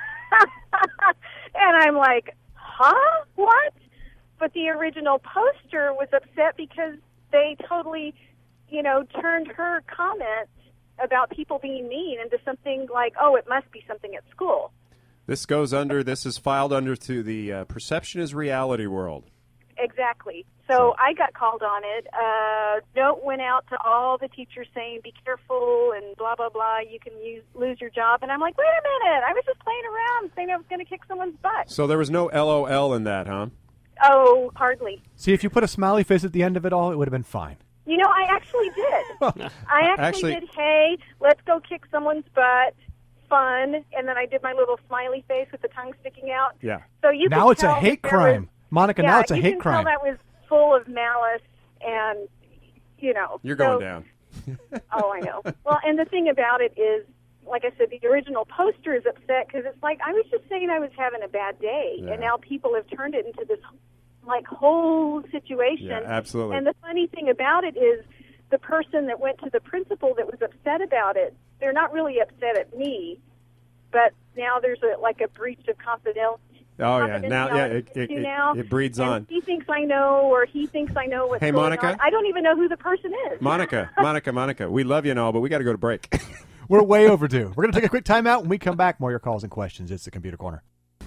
And I'm like, huh? What? But the original poster was upset because they totally, you know, turned her comment about people being mean into something like, oh, it must be something at school. This goes under, this is filed under to the uh, perception is reality world. exactly. So I got called on it. Uh, note went out to all the teachers saying, be careful and blah, blah, blah. You can use, lose your job. And I'm like, wait a minute. I was just playing around saying I was going to kick someone's butt. So there was no L O L in that, huh? Oh, hardly. See, if you put a smiley face at the end of it all, it would have been fine. You know, I actually did. I actually, Actually- did, hey, let's go kick someone's butt. Fun. And then I did my little smiley face with the tongue sticking out. Yeah. So you Now could it's a tell hate that there crime. was- Monica, yeah, now it's a you hate can crime. tell that was full of malice and, you know. You're so- going down. Oh, I know. Well, and the thing about it is, like I said, the original poster is upset because it's like, I was just saying I was having a bad day, Yeah. and now people have turned it into this, like, whole situation. Yeah, absolutely. And the funny thing about it is the person that went to the principal that was upset about it, they're not really upset at me, but now there's a like a breach of confidentiality. Oh, yeah. Now, yeah, it, it, it, now, it breeds and on. He thinks I know, or he thinks I know what's Hey, going Monica? on. I don't even know who the person is. Monica, Monica, Monica, we love you and all, but we got to go to break. We're way overdue. We're going to take a quick time out. When we come back, more of your calls and questions. It's the Computer Corner.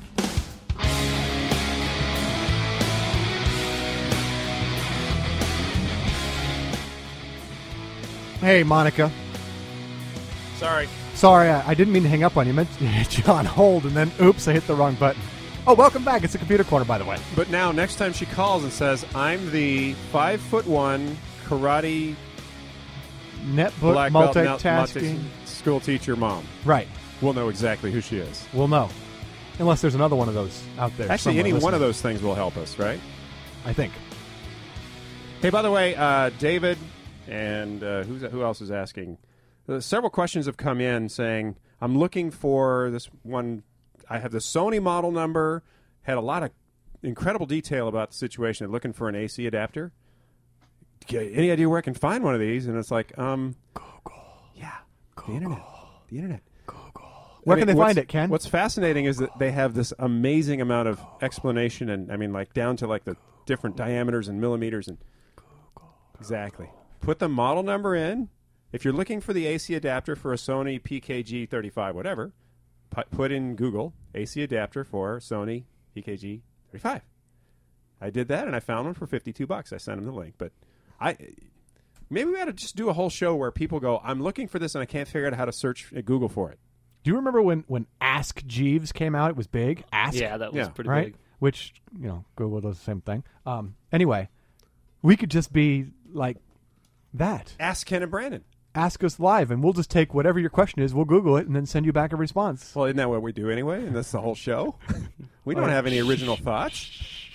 Hey, Monica. Sorry. Sorry, I, I didn't mean to hang up on you. I meant to hit you on hold, and then, oops, I hit the wrong button. Oh, welcome back. It's the Computer Corner, by the way. But now, next time she calls and says, I'm the five foot one karate Netbook black belt mul- multitasking. multi- school teacher mom. Right. We'll know exactly who she is. We'll know. Unless there's another one of those out there. Actually, somewhere any one listening. of those things will help us, right? I think. Hey, by the way, uh, David and uh, who's, who else is asking? Uh, several questions have come in saying, I'm looking for this one. I have the Sony model number, had a lot of incredible detail about the situation. They're looking for an A C adapter. Any idea where I can find one of these? And it's like, um, Google. Yeah, Google. The internet. The internet. Google. Where can they find it, Ken? What's fascinating is that they have this amazing amount of explanation, and I mean, like down to like the different diameters and millimeters, and exactly. Put the model number in. If you're looking for the A C adapter for a Sony P K G thirty-five, whatever, pu- put in Google A C adapter for Sony P K G thirty-five. I did that, and I found one for fifty-two bucks. I sent them the link, but I maybe we ought to just do a whole show where people go, I'm looking for this, and I can't figure out how to search at Google for it. Do you remember when, when Ask Jeeves came out? It was big. Ask. Yeah, that was Yeah. pretty right? big. Which, you know, Google does the same thing. Um, anyway, we could just be like that. Ask Ken and Brandon. Ask us live, and we'll just take whatever your question is. We'll Google it and then send you back a response. Well, isn't that what we do anyway? And that's the whole show. We don't Well, have any original thoughts.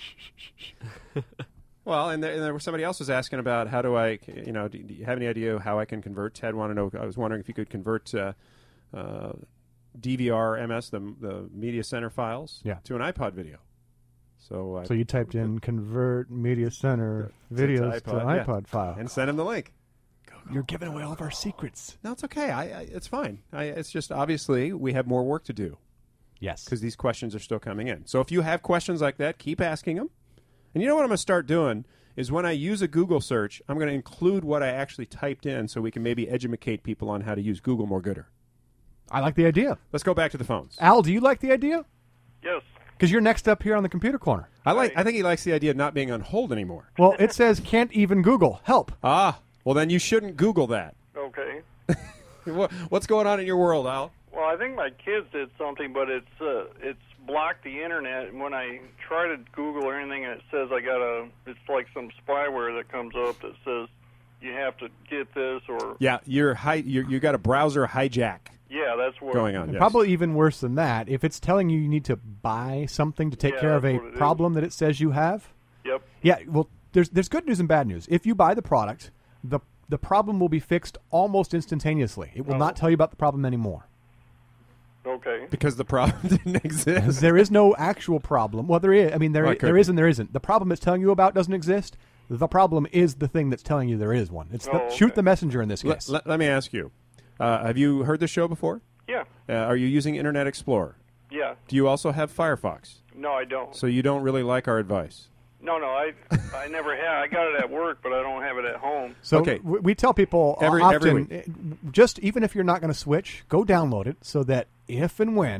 Well, and there, and there was somebody else was asking about how do I, you know, do, do you have any idea how I can convert? Ted wanted to know. I was wondering if you could convert uh, uh, D V R M S, the the media center files, Yeah. to an iPod video. So, I, So you typed in convert media center videos to, iPod, yeah. iPod file. and send him the link. You're giving away all of our secrets. No, it's okay. I, I it's fine. I, it's just obviously we have more work to do. Yes. Because these questions are still coming in. So if you have questions like that, keep asking them. And you know what I'm going to start doing is when I use a Google search, I'm going to include what I actually typed in so we can maybe educate people on how to use Google more gooder. I like the idea. Let's go back to the phones. Al, do you like the idea? Yes. Because you're next up here on the Computer Corner. I like. I think he likes the idea of not being on hold anymore. Well, it says can't even Google. Help. Ah, well then you shouldn't Google that. Okay. What, what's going on in your world, Al? Well, I think my kids did something, but it's uh, it's blocked the internet. And when I try to Google or anything, it says I got a. It's like some spyware that comes up that says you have to get this or. Yeah, you're, hi- you're you got a browser hijack. Yeah, that's what going on. And Yes. Probably even worse than that. If it's telling you you need to buy something to take Yeah, care of a that's what it is. problem that it says you have. Yep. Yeah. Well, there's there's good news and bad news. If you buy the product, the the problem will be fixed almost instantaneously. It will Oh. not tell you about the problem anymore. Okay. Because the problem didn't exist. There is no actual problem. Well, there is. I mean, there Well, i- it could there be. is and there isn't. The problem it's telling you about doesn't exist. The problem is the thing that's telling you there is one. It's the, Oh, okay. shoot the messenger in this Let, case. let, let me ask you. Uh, have you heard this show before? Yeah. Uh, are you using Internet Explorer? Yeah. Do you also have Firefox? No, I don't. So you don't really like our advice? No, no, I I never had. I got it at work, but I don't have it at home. So Okay. w- we tell people Every- often, every week. eh, just even if you're not going to switch, go download it so that if and when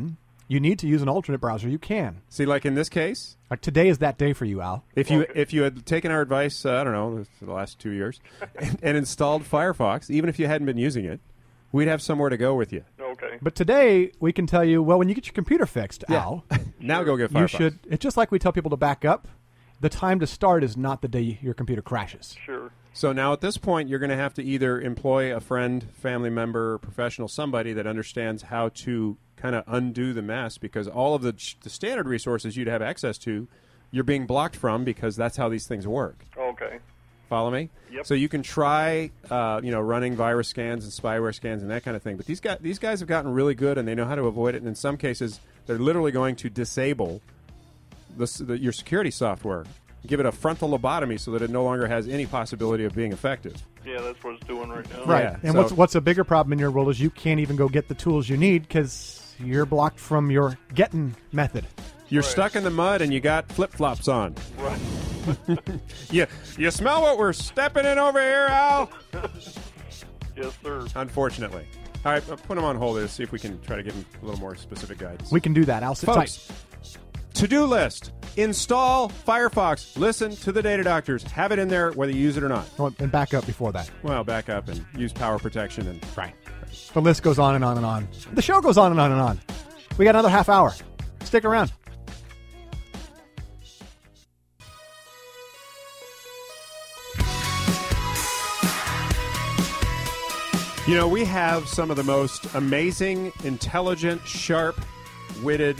you need to use an alternate browser, you can. See, like in this case, like today is that day for you, Al. If you if you had taken our advice, uh, I don't know, for the last two years, and, and installed Firefox, even if you hadn't been using it, we'd have somewhere to go with you. Okay. But today we can tell you, well, when you get your computer fixed, Yeah. Al, now go get Firefox. you should. It's just like we tell people to back up. The time to start is not the day your computer crashes. Sure. So now at this point, you're going to have to either employ a friend, family member, professional, somebody that understands how to kind of undo the mess, because all of the, the standard resources you'd have access to, you're being blocked from because that's how these things work. Okay. Follow me? Yep. So you can try, uh, you know, running virus scans and spyware scans and that kind of thing. But these guys, these guys have gotten really good, and they know how to avoid it. And in some cases, they're literally going to disable the, the, your security software, give it a frontal lobotomy so that it no longer has any possibility of being effective. Yeah, that's what it's doing right now. Right. Yeah, and so- what's what's a bigger problem in your world is you can't even go get the tools you need because you're blocked from your getting method. You're Right. stuck in the mud and you got flip-flops on. Right. you, you smell what we're stepping in over here, Al? Yes, sir. Unfortunately. All right, put them on hold to see if we can try to give them a little more specific guidance. We can do that. Al, sit Folks, tight. to-do list. Install Firefox. Listen to the data doctors. Have it in there whether you use it or not. Oh, and back up before that. Well, back up and use power protection. And Right. The list goes on and on and on. The show goes on and on and on. We got another half hour. Stick around. You know, we have some of the most amazing, intelligent, sharp-witted,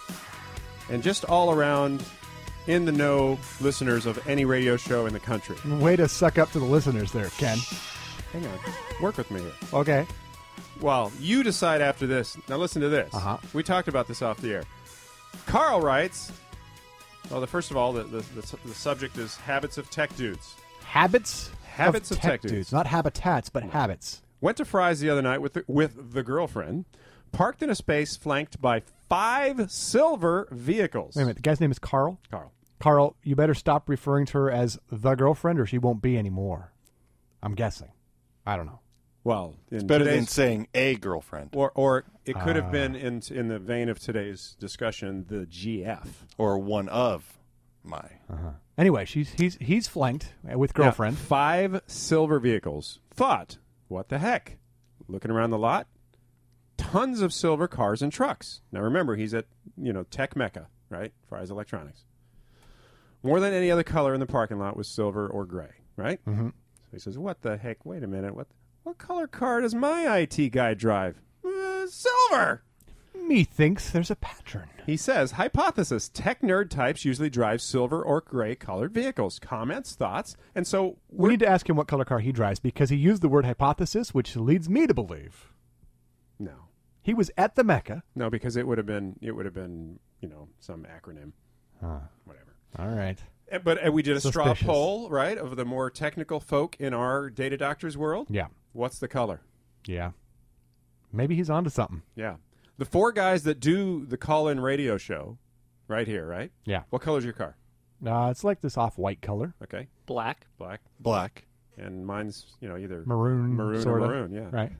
and just all-around in-the-know listeners of any radio show in the country. Way to suck up to the listeners there, Ken. Hang on. Work with me here. Okay. Well, you decide after this. Now listen to this. Uh-huh. We talked about this off the air. Carl writes, well, the, first of all, the, the, the, the subject is habits of tech dudes. Habits? Habits of, of tech, tech dudes. dudes. Not habitats, but habits. Went to Fry's the other night with the, with the girlfriend, parked in a space flanked by five silver vehicles. Wait a minute. The guy's name is Carl? Carl. Carl, you better stop referring to her as the girlfriend or she won't be anymore. I'm guessing. I don't know. Well, It's better than saying a girlfriend. Or, or it could have Ah. been in in the vein of today's discussion, the G F. Or one of my. Uh-huh. Anyway, she's he's he's flanked with girlfriend. Yeah, five silver vehicles. Thought, what the heck? Looking around the lot, tons of silver cars and trucks. Now remember, he's at, you know, Tech Mecca, right? Fry's Electronics. More than any other color in the parking lot was silver or gray, right? Mm-hmm. So he says, what the heck? Wait a minute. What what color car does my I T guy drive? Uh, silver! Methinks there's a pattern. He says, hypothesis, tech nerd types usually drive silver or gray colored vehicles. Comments, thoughts, and so We need to ask him what color car he drives because he used the word hypothesis, which leads me to believe no. he was at the Mecca. No, because it would have been, it would have been, you know, some acronym. Huh. Whatever. All right. Uh, But uh, we did a straw Suspicious. poll, right, of the more technical folk in our data doctors world. Yeah. What's the color? Yeah. Maybe he's onto something. Yeah. The four guys that do the call-in radio show, right here, right? Yeah. What color's your car? Uh, it's like this off-white color. Okay. Black. Black. Black. And mine's, you know, either Maroon, maroon sorta. or maroon, yeah. Right.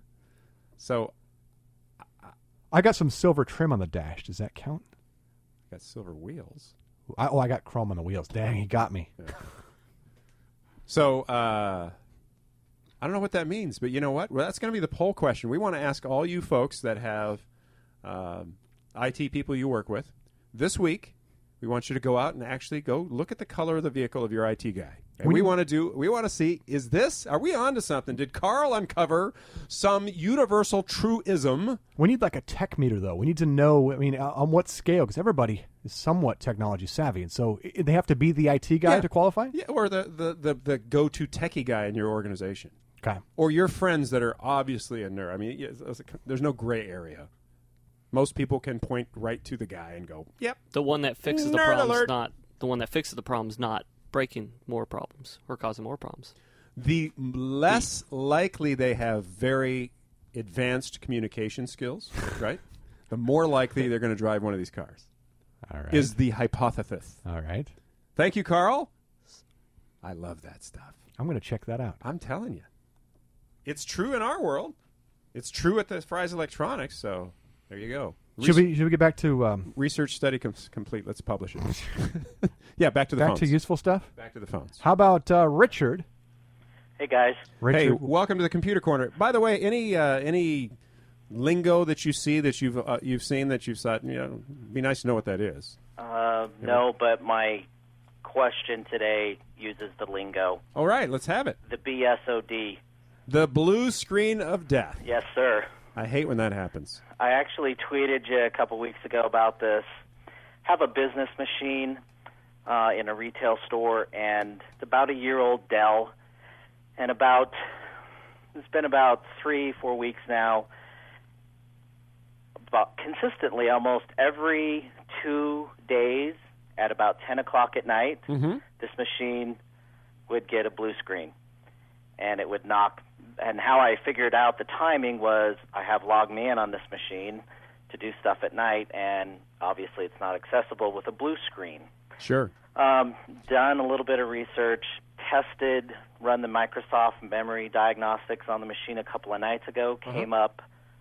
So I got some silver trim on the dash. Does that count? got silver wheels. I, oh, I got chrome on the wheels. Dang, he got me. Yeah. So, uh, I don't know what that means, but you know what? Well, that's going to be the poll question. We want to ask all you folks that have um, I T people you work with this week. We want you to go out and actually go look at the color of the vehicle of your I T guy. And We we need- want to do. We want to see: is this? Are we on to something? Did Carl uncover some universal truism? We need like a tech meter, though. We need to know, I mean, uh, on what scale, because everybody is somewhat technology savvy. And so i- they have to be the I T guy Yeah. to qualify? Yeah, or the, the, the, the go-to techie guy in your organization. Okay. Or your friends that are obviously a nerd. I mean, yeah, it's- it's- there's no gray area. Most people can point right to the guy and go, yep. The one that fixes the Nerd problems, alert. not the one that fixes the problems, not breaking more problems or causing more problems. The less likely they have very advanced communication skills, right? The more likely they're going to drive one of these cars. All right. Is the hypothesis. All right. Thank you, Carl. I love that stuff. I'm going to check that out. I'm telling you. It's true in our world. It's true at the Fry's Electronics, so there you go. Should we should we get back to um, research study com- complete? Let's publish it. yeah, back to the back phones. to useful stuff? Back to the phones. How about uh, Richard? Hey, guys. Richard. Hey, welcome to the Computer Corner. By the way, any uh, any lingo that you see that you've uh, you've seen that you've thought, you know, it'd be nice to know what that is. Uh, no, but my question today uses the lingo. All right, let's have it. The B S O D. The blue screen of death. Yes, sir. I hate when that happens. I actually tweeted you a couple weeks ago about this. Have a business machine uh, in a retail store, and it's about a year old Dell, and about it's been about three, four weeks now. About consistently, almost every two days at about ten o'clock at night, mm-hmm. this machine would get a blue screen, and it would knock. And how I figured out the timing was I have LogMeIn on this machine to do stuff at night, and obviously it's not accessible with a blue screen. Sure. Um, done a little bit of research, tested, run the Microsoft memory diagnostics on the machine a couple of nights ago, Uh-huh. came up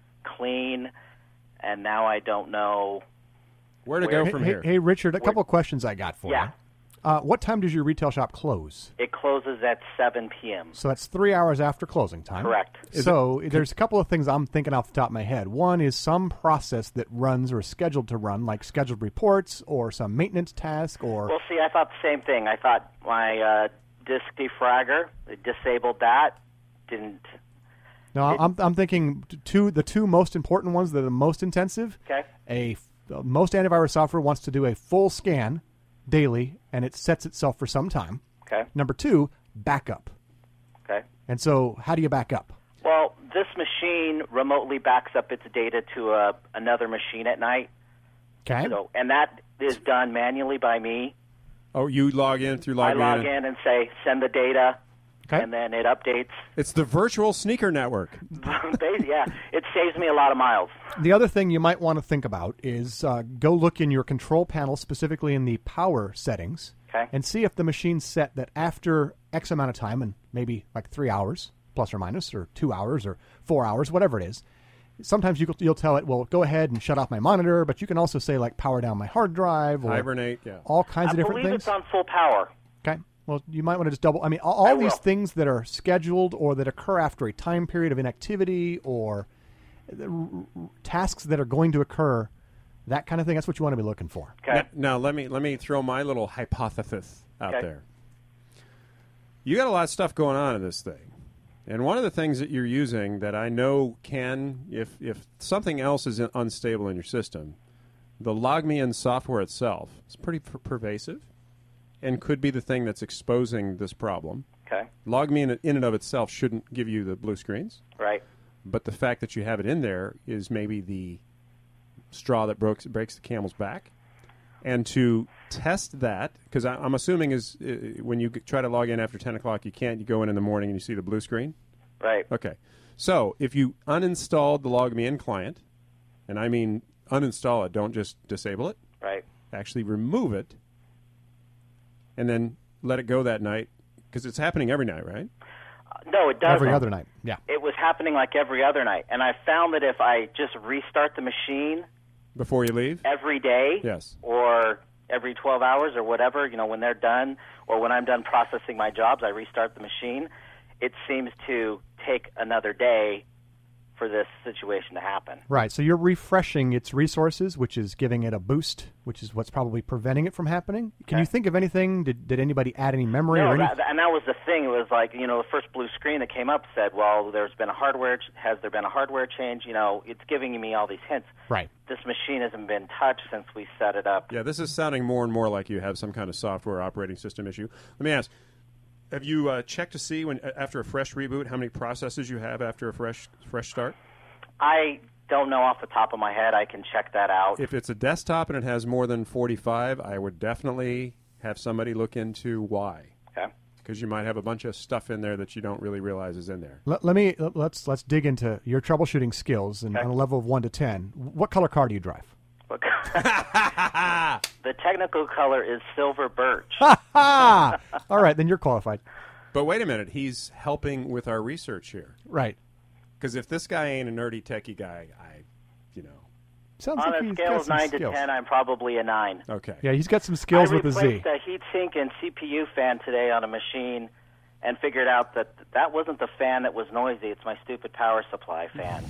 clean, and now I don't know where to where, go from hey, here. Hey, Richard, a couple of questions I got for Yeah. you. Uh, what time does your retail shop close? It closes at seven p.m. So that's three hours after closing time. Correct. So there's a couple of things I'm thinking off the top of my head. One is some process that runs or is scheduled to run, like scheduled reports or some maintenance task or... Well, see, I thought the same thing. I thought my uh, disk defragger, it disabled that, didn't... No, I'm I'm thinking t- two the two most important ones that are the most intensive. Okay. A uh, most antivirus software wants to do a full scan daily, and it sets itself for some time. Okay. Number two, backup. Okay. And so, how do you back up? Well, this machine remotely backs up its data to a, another machine at night. Okay. So, and that is done manually by me. Oh, you log in through I LogMeIn. log in and say, send the data, okay. and then it updates. It's the virtual sneaker network. Yeah, it saves me a lot of miles. The other thing you might want to think about is uh, go look in your control panel, specifically in the power settings, Okay. and see if the machine's set that after X amount of time, and maybe like three hours, plus or minus, or two hours, or four hours, whatever it is. Sometimes you, you'll tell it, well, go ahead and shut off my monitor, but you can also say, like, power down my hard drive. Or Hibernate, yeah. all kinds I of different believe things. it's on full power. Okay. Well, you might want to just double. I mean, all, all I these will. things that are scheduled or that occur after a time period of inactivity or the r- r- tasks that are going to occur, that kind of thing. That's what you want to be looking for. Okay. Now, now let me let me throw my little hypothesis out Okay. there. You got a lot of stuff going on in this thing, and one of the things that you're using that I know can, if if something else is unstable in your system, the LogMeIn software itself is pretty per- pervasive, and could be the thing that's exposing this problem. Okay. LogMeIn in and of itself shouldn't give you the blue screens, Right. but the fact that you have it in there is maybe the straw that breaks, breaks the camel's back. And to test that, because I'm assuming is uh, when you g- try to log in after ten o'clock, you can't. You go in in the morning and you see the blue screen. Right. Okay. So if you uninstalled the LogMeIn client, and I mean uninstall it, don't just disable it. Right. Actually remove it, and then let it go that night, because it's happening every night, right? No, it doesn't. Every other night. Yeah. It was happening like every other night. And I found that if I just restart the machine Before you leave? every day Yes. or every twelve hours or whatever, you know, when they're done or when I'm done processing my jobs, I restart the machine, it seems to take another day for this situation to happen. Right. So you're refreshing its resources, which is giving it a boost, which is what's probably preventing it from happening. Can Okay. you think of anything? Did, did anybody add any memory No, or any? that, and that was the thing. It was like, you know, the first blue screen that came up said, well, there's been a hardware, ch- has there been a hardware change? You know, it's giving me all these hints. Right. This machine hasn't been touched since we set it up. Yeah, this is sounding more and more like you have some kind of software operating system issue. Let me ask, have you uh, checked to see when after a fresh reboot how many processes you have after a fresh fresh start? I don't know off the top of my head. I can check that out. If it's a desktop and it has more than forty-five, I would definitely have somebody look into why. Okay. Because you might have a bunch of stuff in there that you don't really realize is in there. Let, let me let's let's dig into your troubleshooting skills and Okay. on a level of one to ten. What color car do you drive? Look. The technical color is silver birch. Ah, all right, then you're qualified. But wait a minute, he's helping with our research here. Right. Because if this guy ain't a nerdy techie guy, I, you know, Sounds On like a he's scale got of some nine skills. to ten, I'm probably a nine. Okay. Yeah, he's got some skills I with a Z. replaced a heatsink and C P U fan today on a machine and figured out that that wasn't the fan that was noisy. It's my stupid power supply fan.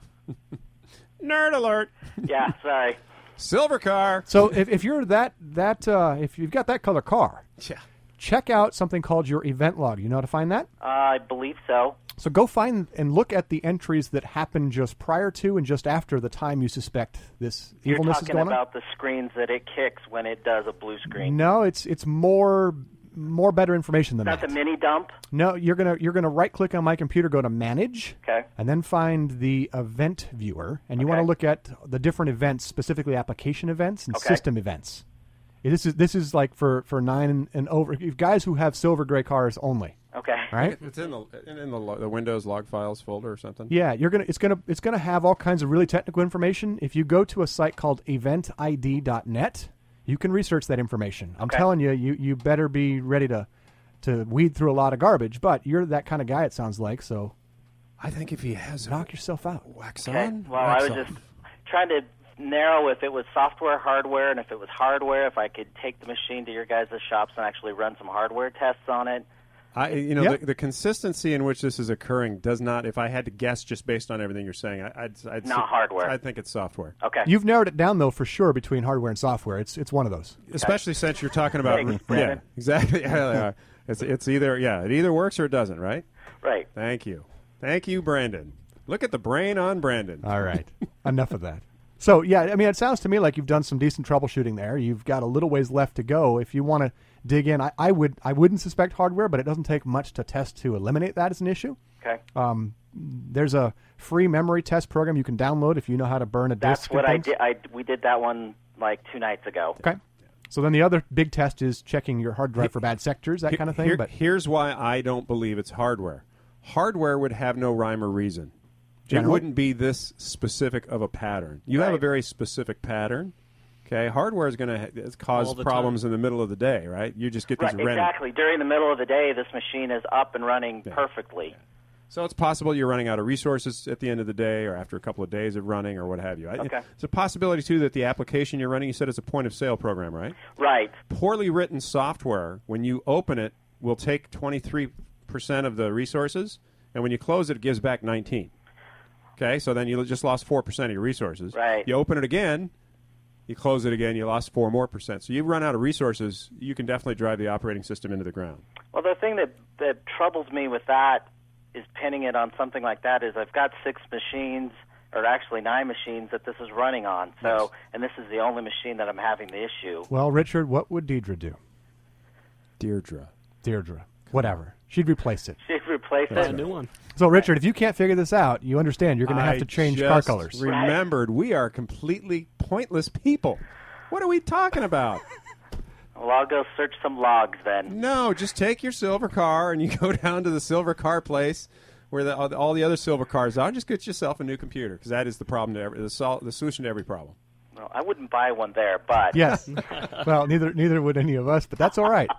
Nerd alert. Yeah, sorry. Silver car. So if, if you're that that uh, if you've got that color car, yeah. check out something called your event log. You know how to find that? Uh, I believe so. So go find and look at the entries that happened just prior to and just after the time you suspect this You're evilness is talking going about the screens that it kicks when it does a blue on. screen. No, it's it's more more better information than That's that. a mini dump? No, you're gonna you're gonna right click on my computer, go to Manage, Okay. and then find the Event Viewer, and you want to Okay. look at the different events, specifically application events and Okay. system events. This is this is like for, for nine and, and over guys who have silver gray cars only. Okay. Right? It's in the in the, lo- the Windows log files folder or something. Yeah, you're gonna it's gonna it's gonna have all kinds of really technical information. If you go to a site called event I D dot net, you can research that information. I'm Okay. telling you, you you better be ready to to weed through a lot of garbage. But you're that kind of guy, it sounds like. So I think if he has knock yourself out. Wax Okay. on. Well, wax I was off. just trying to narrow if it was software, hardware, and if it was hardware, if I could take the machine to your guys' shops and actually run some hardware tests on it. I, you know, Yep. the, the consistency in which this is occurring does not. If I had to guess, just based on everything you're saying, I, I'd, I'd Not hardware. I think it's software. Okay. You've narrowed it down though for sure between hardware and software. It's it's one of those. Especially since you're talking about. Thanks, yeah, Brandon. exactly. Yeah, yeah. It's it's either yeah, it either works or it doesn't, right? Right. Thank you, thank you, Brandon. Look at the brain on Brandon. All right, enough of that. So yeah, I mean, it sounds to me like you've done some decent troubleshooting there. You've got a little ways left to go. If you want to dig in, I, I would I wouldn't suspect hardware, but it doesn't take much to test to eliminate that as an issue. Okay. Um, there's a free memory test program you can download if you know how to burn a That's disk. what and I things. did. I, we did that one like two nights ago. Okay. So then the other big test is checking your hard drive for bad sectors, that Here- kind of thing. here- but here's why I don't believe it's hardware. Hardware would have no rhyme or reason. Generally? It wouldn't be this specific of a pattern. You have a Right. very specific pattern. Okay, hardware is going to ha- cause All the problems in the middle of the day, right? You just get these Right, random. exactly. During the middle of the day, this machine is up and running perfectly. So it's possible you're running out of resources at the end of the day or after a couple of days of running or what have you. I- Okay. It's a possibility, too, that the application you're running, you said it's a point-of-sale program, right? Right. Poorly written software, when you open it, will take twenty-three percent of the resources, and when you close it, it gives back nineteen. Okay, so then you just lost four percent of your resources. Right. You open it again, you close it again, you lost four more percent. So you've run out of resources, you can definitely drive the operating system into the ground. Well, the thing that, that troubles me with that is pinning it on something like that is I've got six machines, or actually nine machines that this is running on. So, Yes. and this is the only machine that I'm having the issue. well, Richard, what would Deidre do? Deirdre. Deirdre, whatever. She'd replace it. She'd replace Buy it. a new one. So, Richard, if you can't figure this out, you understand you're going to have I to change just car colors. remembered we are completely pointless people. What are we talking about? Well, I'll go search some logs then. No, just take your silver car and you go down to the silver car place where the, all the other silver cars are. And just get yourself a new computer because that is the problem to every, the, sol- the solution to every problem. Well, I wouldn't buy one there, but Yes. Well, neither neither would any of us, but that's all right.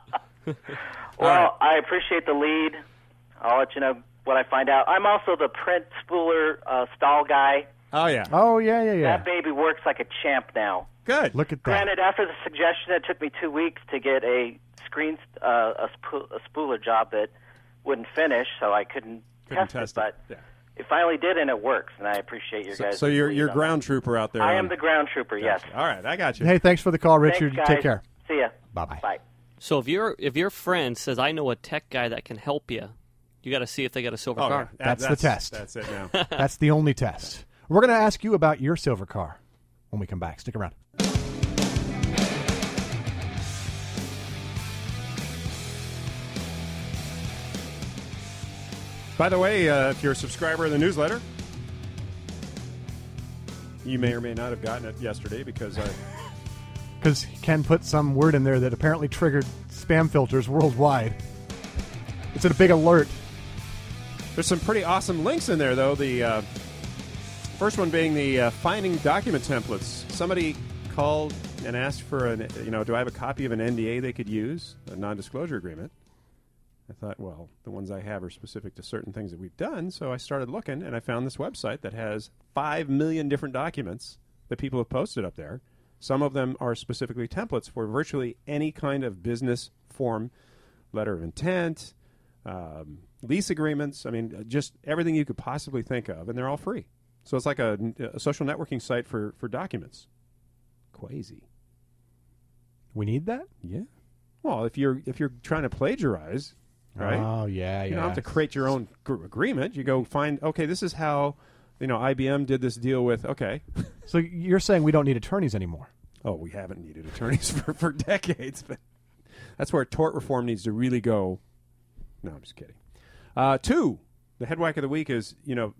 well, I appreciate the lead. I'll let you know what I find out. I'm also the print spooler uh, stall guy. Oh yeah. Oh yeah, yeah, yeah. That baby works like a champ now. Good. Look at that. Granted, after the suggestion, it took me two weeks to get a screen uh, a, spo- a spooler job that wouldn't finish, so I couldn't, Couldn't test, test it. it. But Yeah. it finally did, and it works. And I appreciate your So, guys. so you're lead you're on ground that. trooper out there. I on- am the ground trooper. Yes. All right, I got you. Hey, thanks for the call, Richard. Thanks, Take guys. care. See ya. Bye-bye. Bye. So if your if your friend says, "I know a tech guy that can help you," you got to see if they got a silver Oh, car. yeah. That's, That's- the test. that's it now. That's the only test. We're going to ask you about your silver car when we come back. Stick around. By the way, uh, if you're a subscriber of the newsletter, you may or may not have gotten it yesterday because I. Because Ken put some word in there that apparently triggered spam filters worldwide. It's a big alert. There's some pretty awesome links in there, though. The uh, first one being the uh, finding document templates. Somebody called and asked for an, you know, do I have a copy of an N D A they could use, a non-disclosure agreement? I thought, well, the ones I have are specific to certain things that we've done, so I started looking, and I found this website that has five million different documents that people have posted up there. Some of them are specifically templates for virtually any kind of business form, letter of intent, um, lease agreements. I mean, just everything you could possibly think of, and they're all free. So it's like a, a social networking site for, for documents. Crazy. We need that? Yeah. Well, if you're if you're trying to plagiarize, right? Oh, yeah, yeah. You don't have to create your own gr- agreement. You go find, okay, this is how, you know, I B M did this deal with, okay. So you're saying we don't need attorneys anymore? Oh, we haven't needed attorneys for, for decades, but that's where tort reform needs to really go. No, I'm just kidding. Uh, two, the head whack of the week is, you know,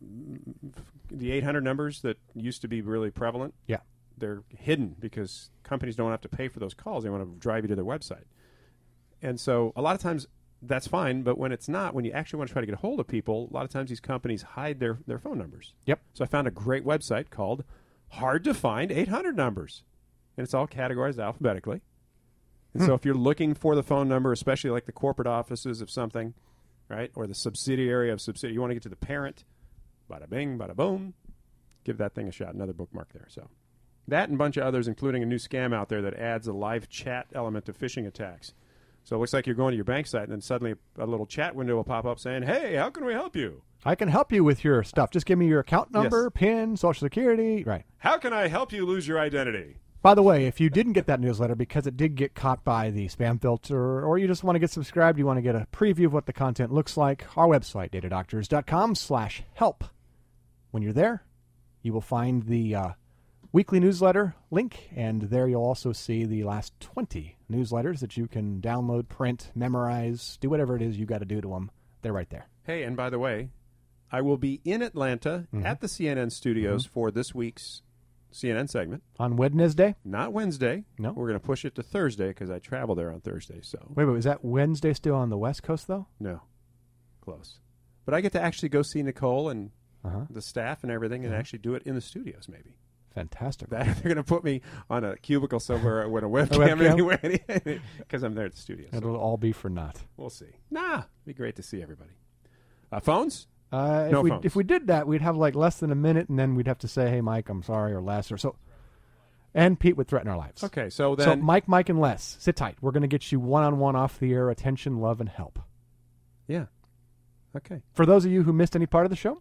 the eight hundred numbers that used to be really prevalent. Yeah. They're hidden because companies don't have to pay for those calls. They want to drive you to their website. And so a lot of times that's fine, but when it's not, when you actually want to try to get a hold of people, a lot of times these companies hide their, their phone numbers. Yep. So I found a great website called Hard to Find eight hundred Numbers. And it's all categorized alphabetically. And Hmm. so if you're looking for the phone number, especially like the corporate offices of something, right, or the subsidiary of subsidiary, you want to get to the parent, bada bing, bada boom, give that thing a shot. Another bookmark there. So that and a bunch of others, including a new scam out there that adds a live chat element to phishing attacks. So it looks like you're going to your bank site, and then suddenly a little chat window will pop up saying, hey, how can we help you? I can help you with your stuff. Just give me your account number, Yes. PIN, Social Security. Right. How can I help you lose your identity? By the way, if you didn't get that newsletter because it did get caught by the spam filter, or you just want to get subscribed, you want to get a preview of what the content looks like, our website, datadoctors.com slash help. When you're there, you will find the uh, weekly newsletter link, and there you'll also see the last twenty newsletters that you can download, print, memorize, do whatever it is you got to do to them. They're right there. Hey, and by the way, I will be in Atlanta Mhm. at the C N N studios Mhm. for this week's C N N segment. On Wednesday? Not Wednesday. No. We're going to push it to Thursday because I travel there on Thursday. So Wait, wait, is that Wednesday still on the West Coast, though? No. Close. But I get to actually go see Nicole and Uh-huh. the staff and everything and Uh-huh. actually do it in the studios maybe. Fantastic. That, they're going to put me on a cubicle somewhere with a A webcam, webcam? anyway because I'm there at the studios. It'll all be for naught. We'll see. Nah, it'd be great to see everybody. Uh, phones? Uh, No if, we, phones. if we did that, we'd have like less than a minute, and then we'd have to say, hey, Mike, I'm sorry, or Les, or so. And Pete would threaten our lives. Okay, so So then... Mike, Mike, and Les, sit tight. We're going to get you one-on-one off the air attention, love, and help. Yeah. Okay. For those of you who missed any part of the show,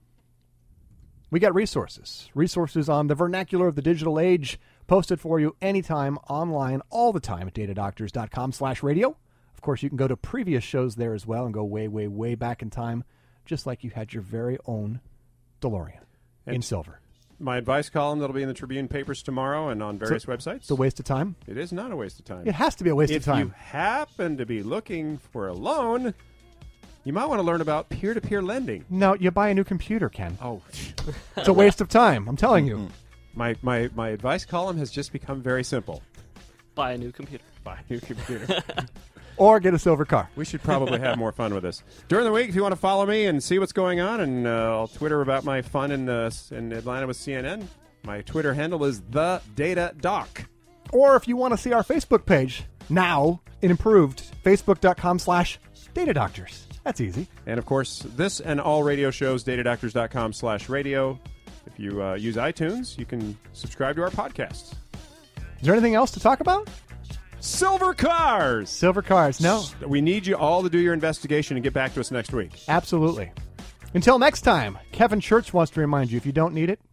we got resources. Resources on the vernacular of the digital age, posted for you anytime, online, all the time at datadoctors.com slash radio. Of course, you can go to previous shows there as well and go way, way, way back in time, just like you had your very own DeLorean in And silver. My advice column that'll be in the Tribune papers tomorrow and on various So- websites. It's a waste of time. It is not a waste of time. It has to be a waste if of time. If you happen to be looking for a loan, you might want to learn about peer-to-peer lending. No, you buy a new computer, Ken. Oh. It's a waste of time. I'm telling you. My, my, my advice column has just become very simple. Buy a new computer. Buy a new computer. Or get a silver car. We should probably have more fun with this. During the week, if you want to follow me and see what's going on, and uh, I'll Twitter about my fun in, uh, in Atlanta with C N N, my Twitter handle is the Data Doc. Or if you want to see our Facebook page, now improved, facebook.com slash Data Doctors. That's easy. And, of course, this and all radio shows, datadoctors.com slash radio. If you uh, use iTunes, you can subscribe to our podcasts. Is there anything else to talk about? Silver cars! Silver cars, no. We need you all to do your investigation and get back to us next week. Absolutely. Until next time, Kevin Church wants to remind you, if you don't need it,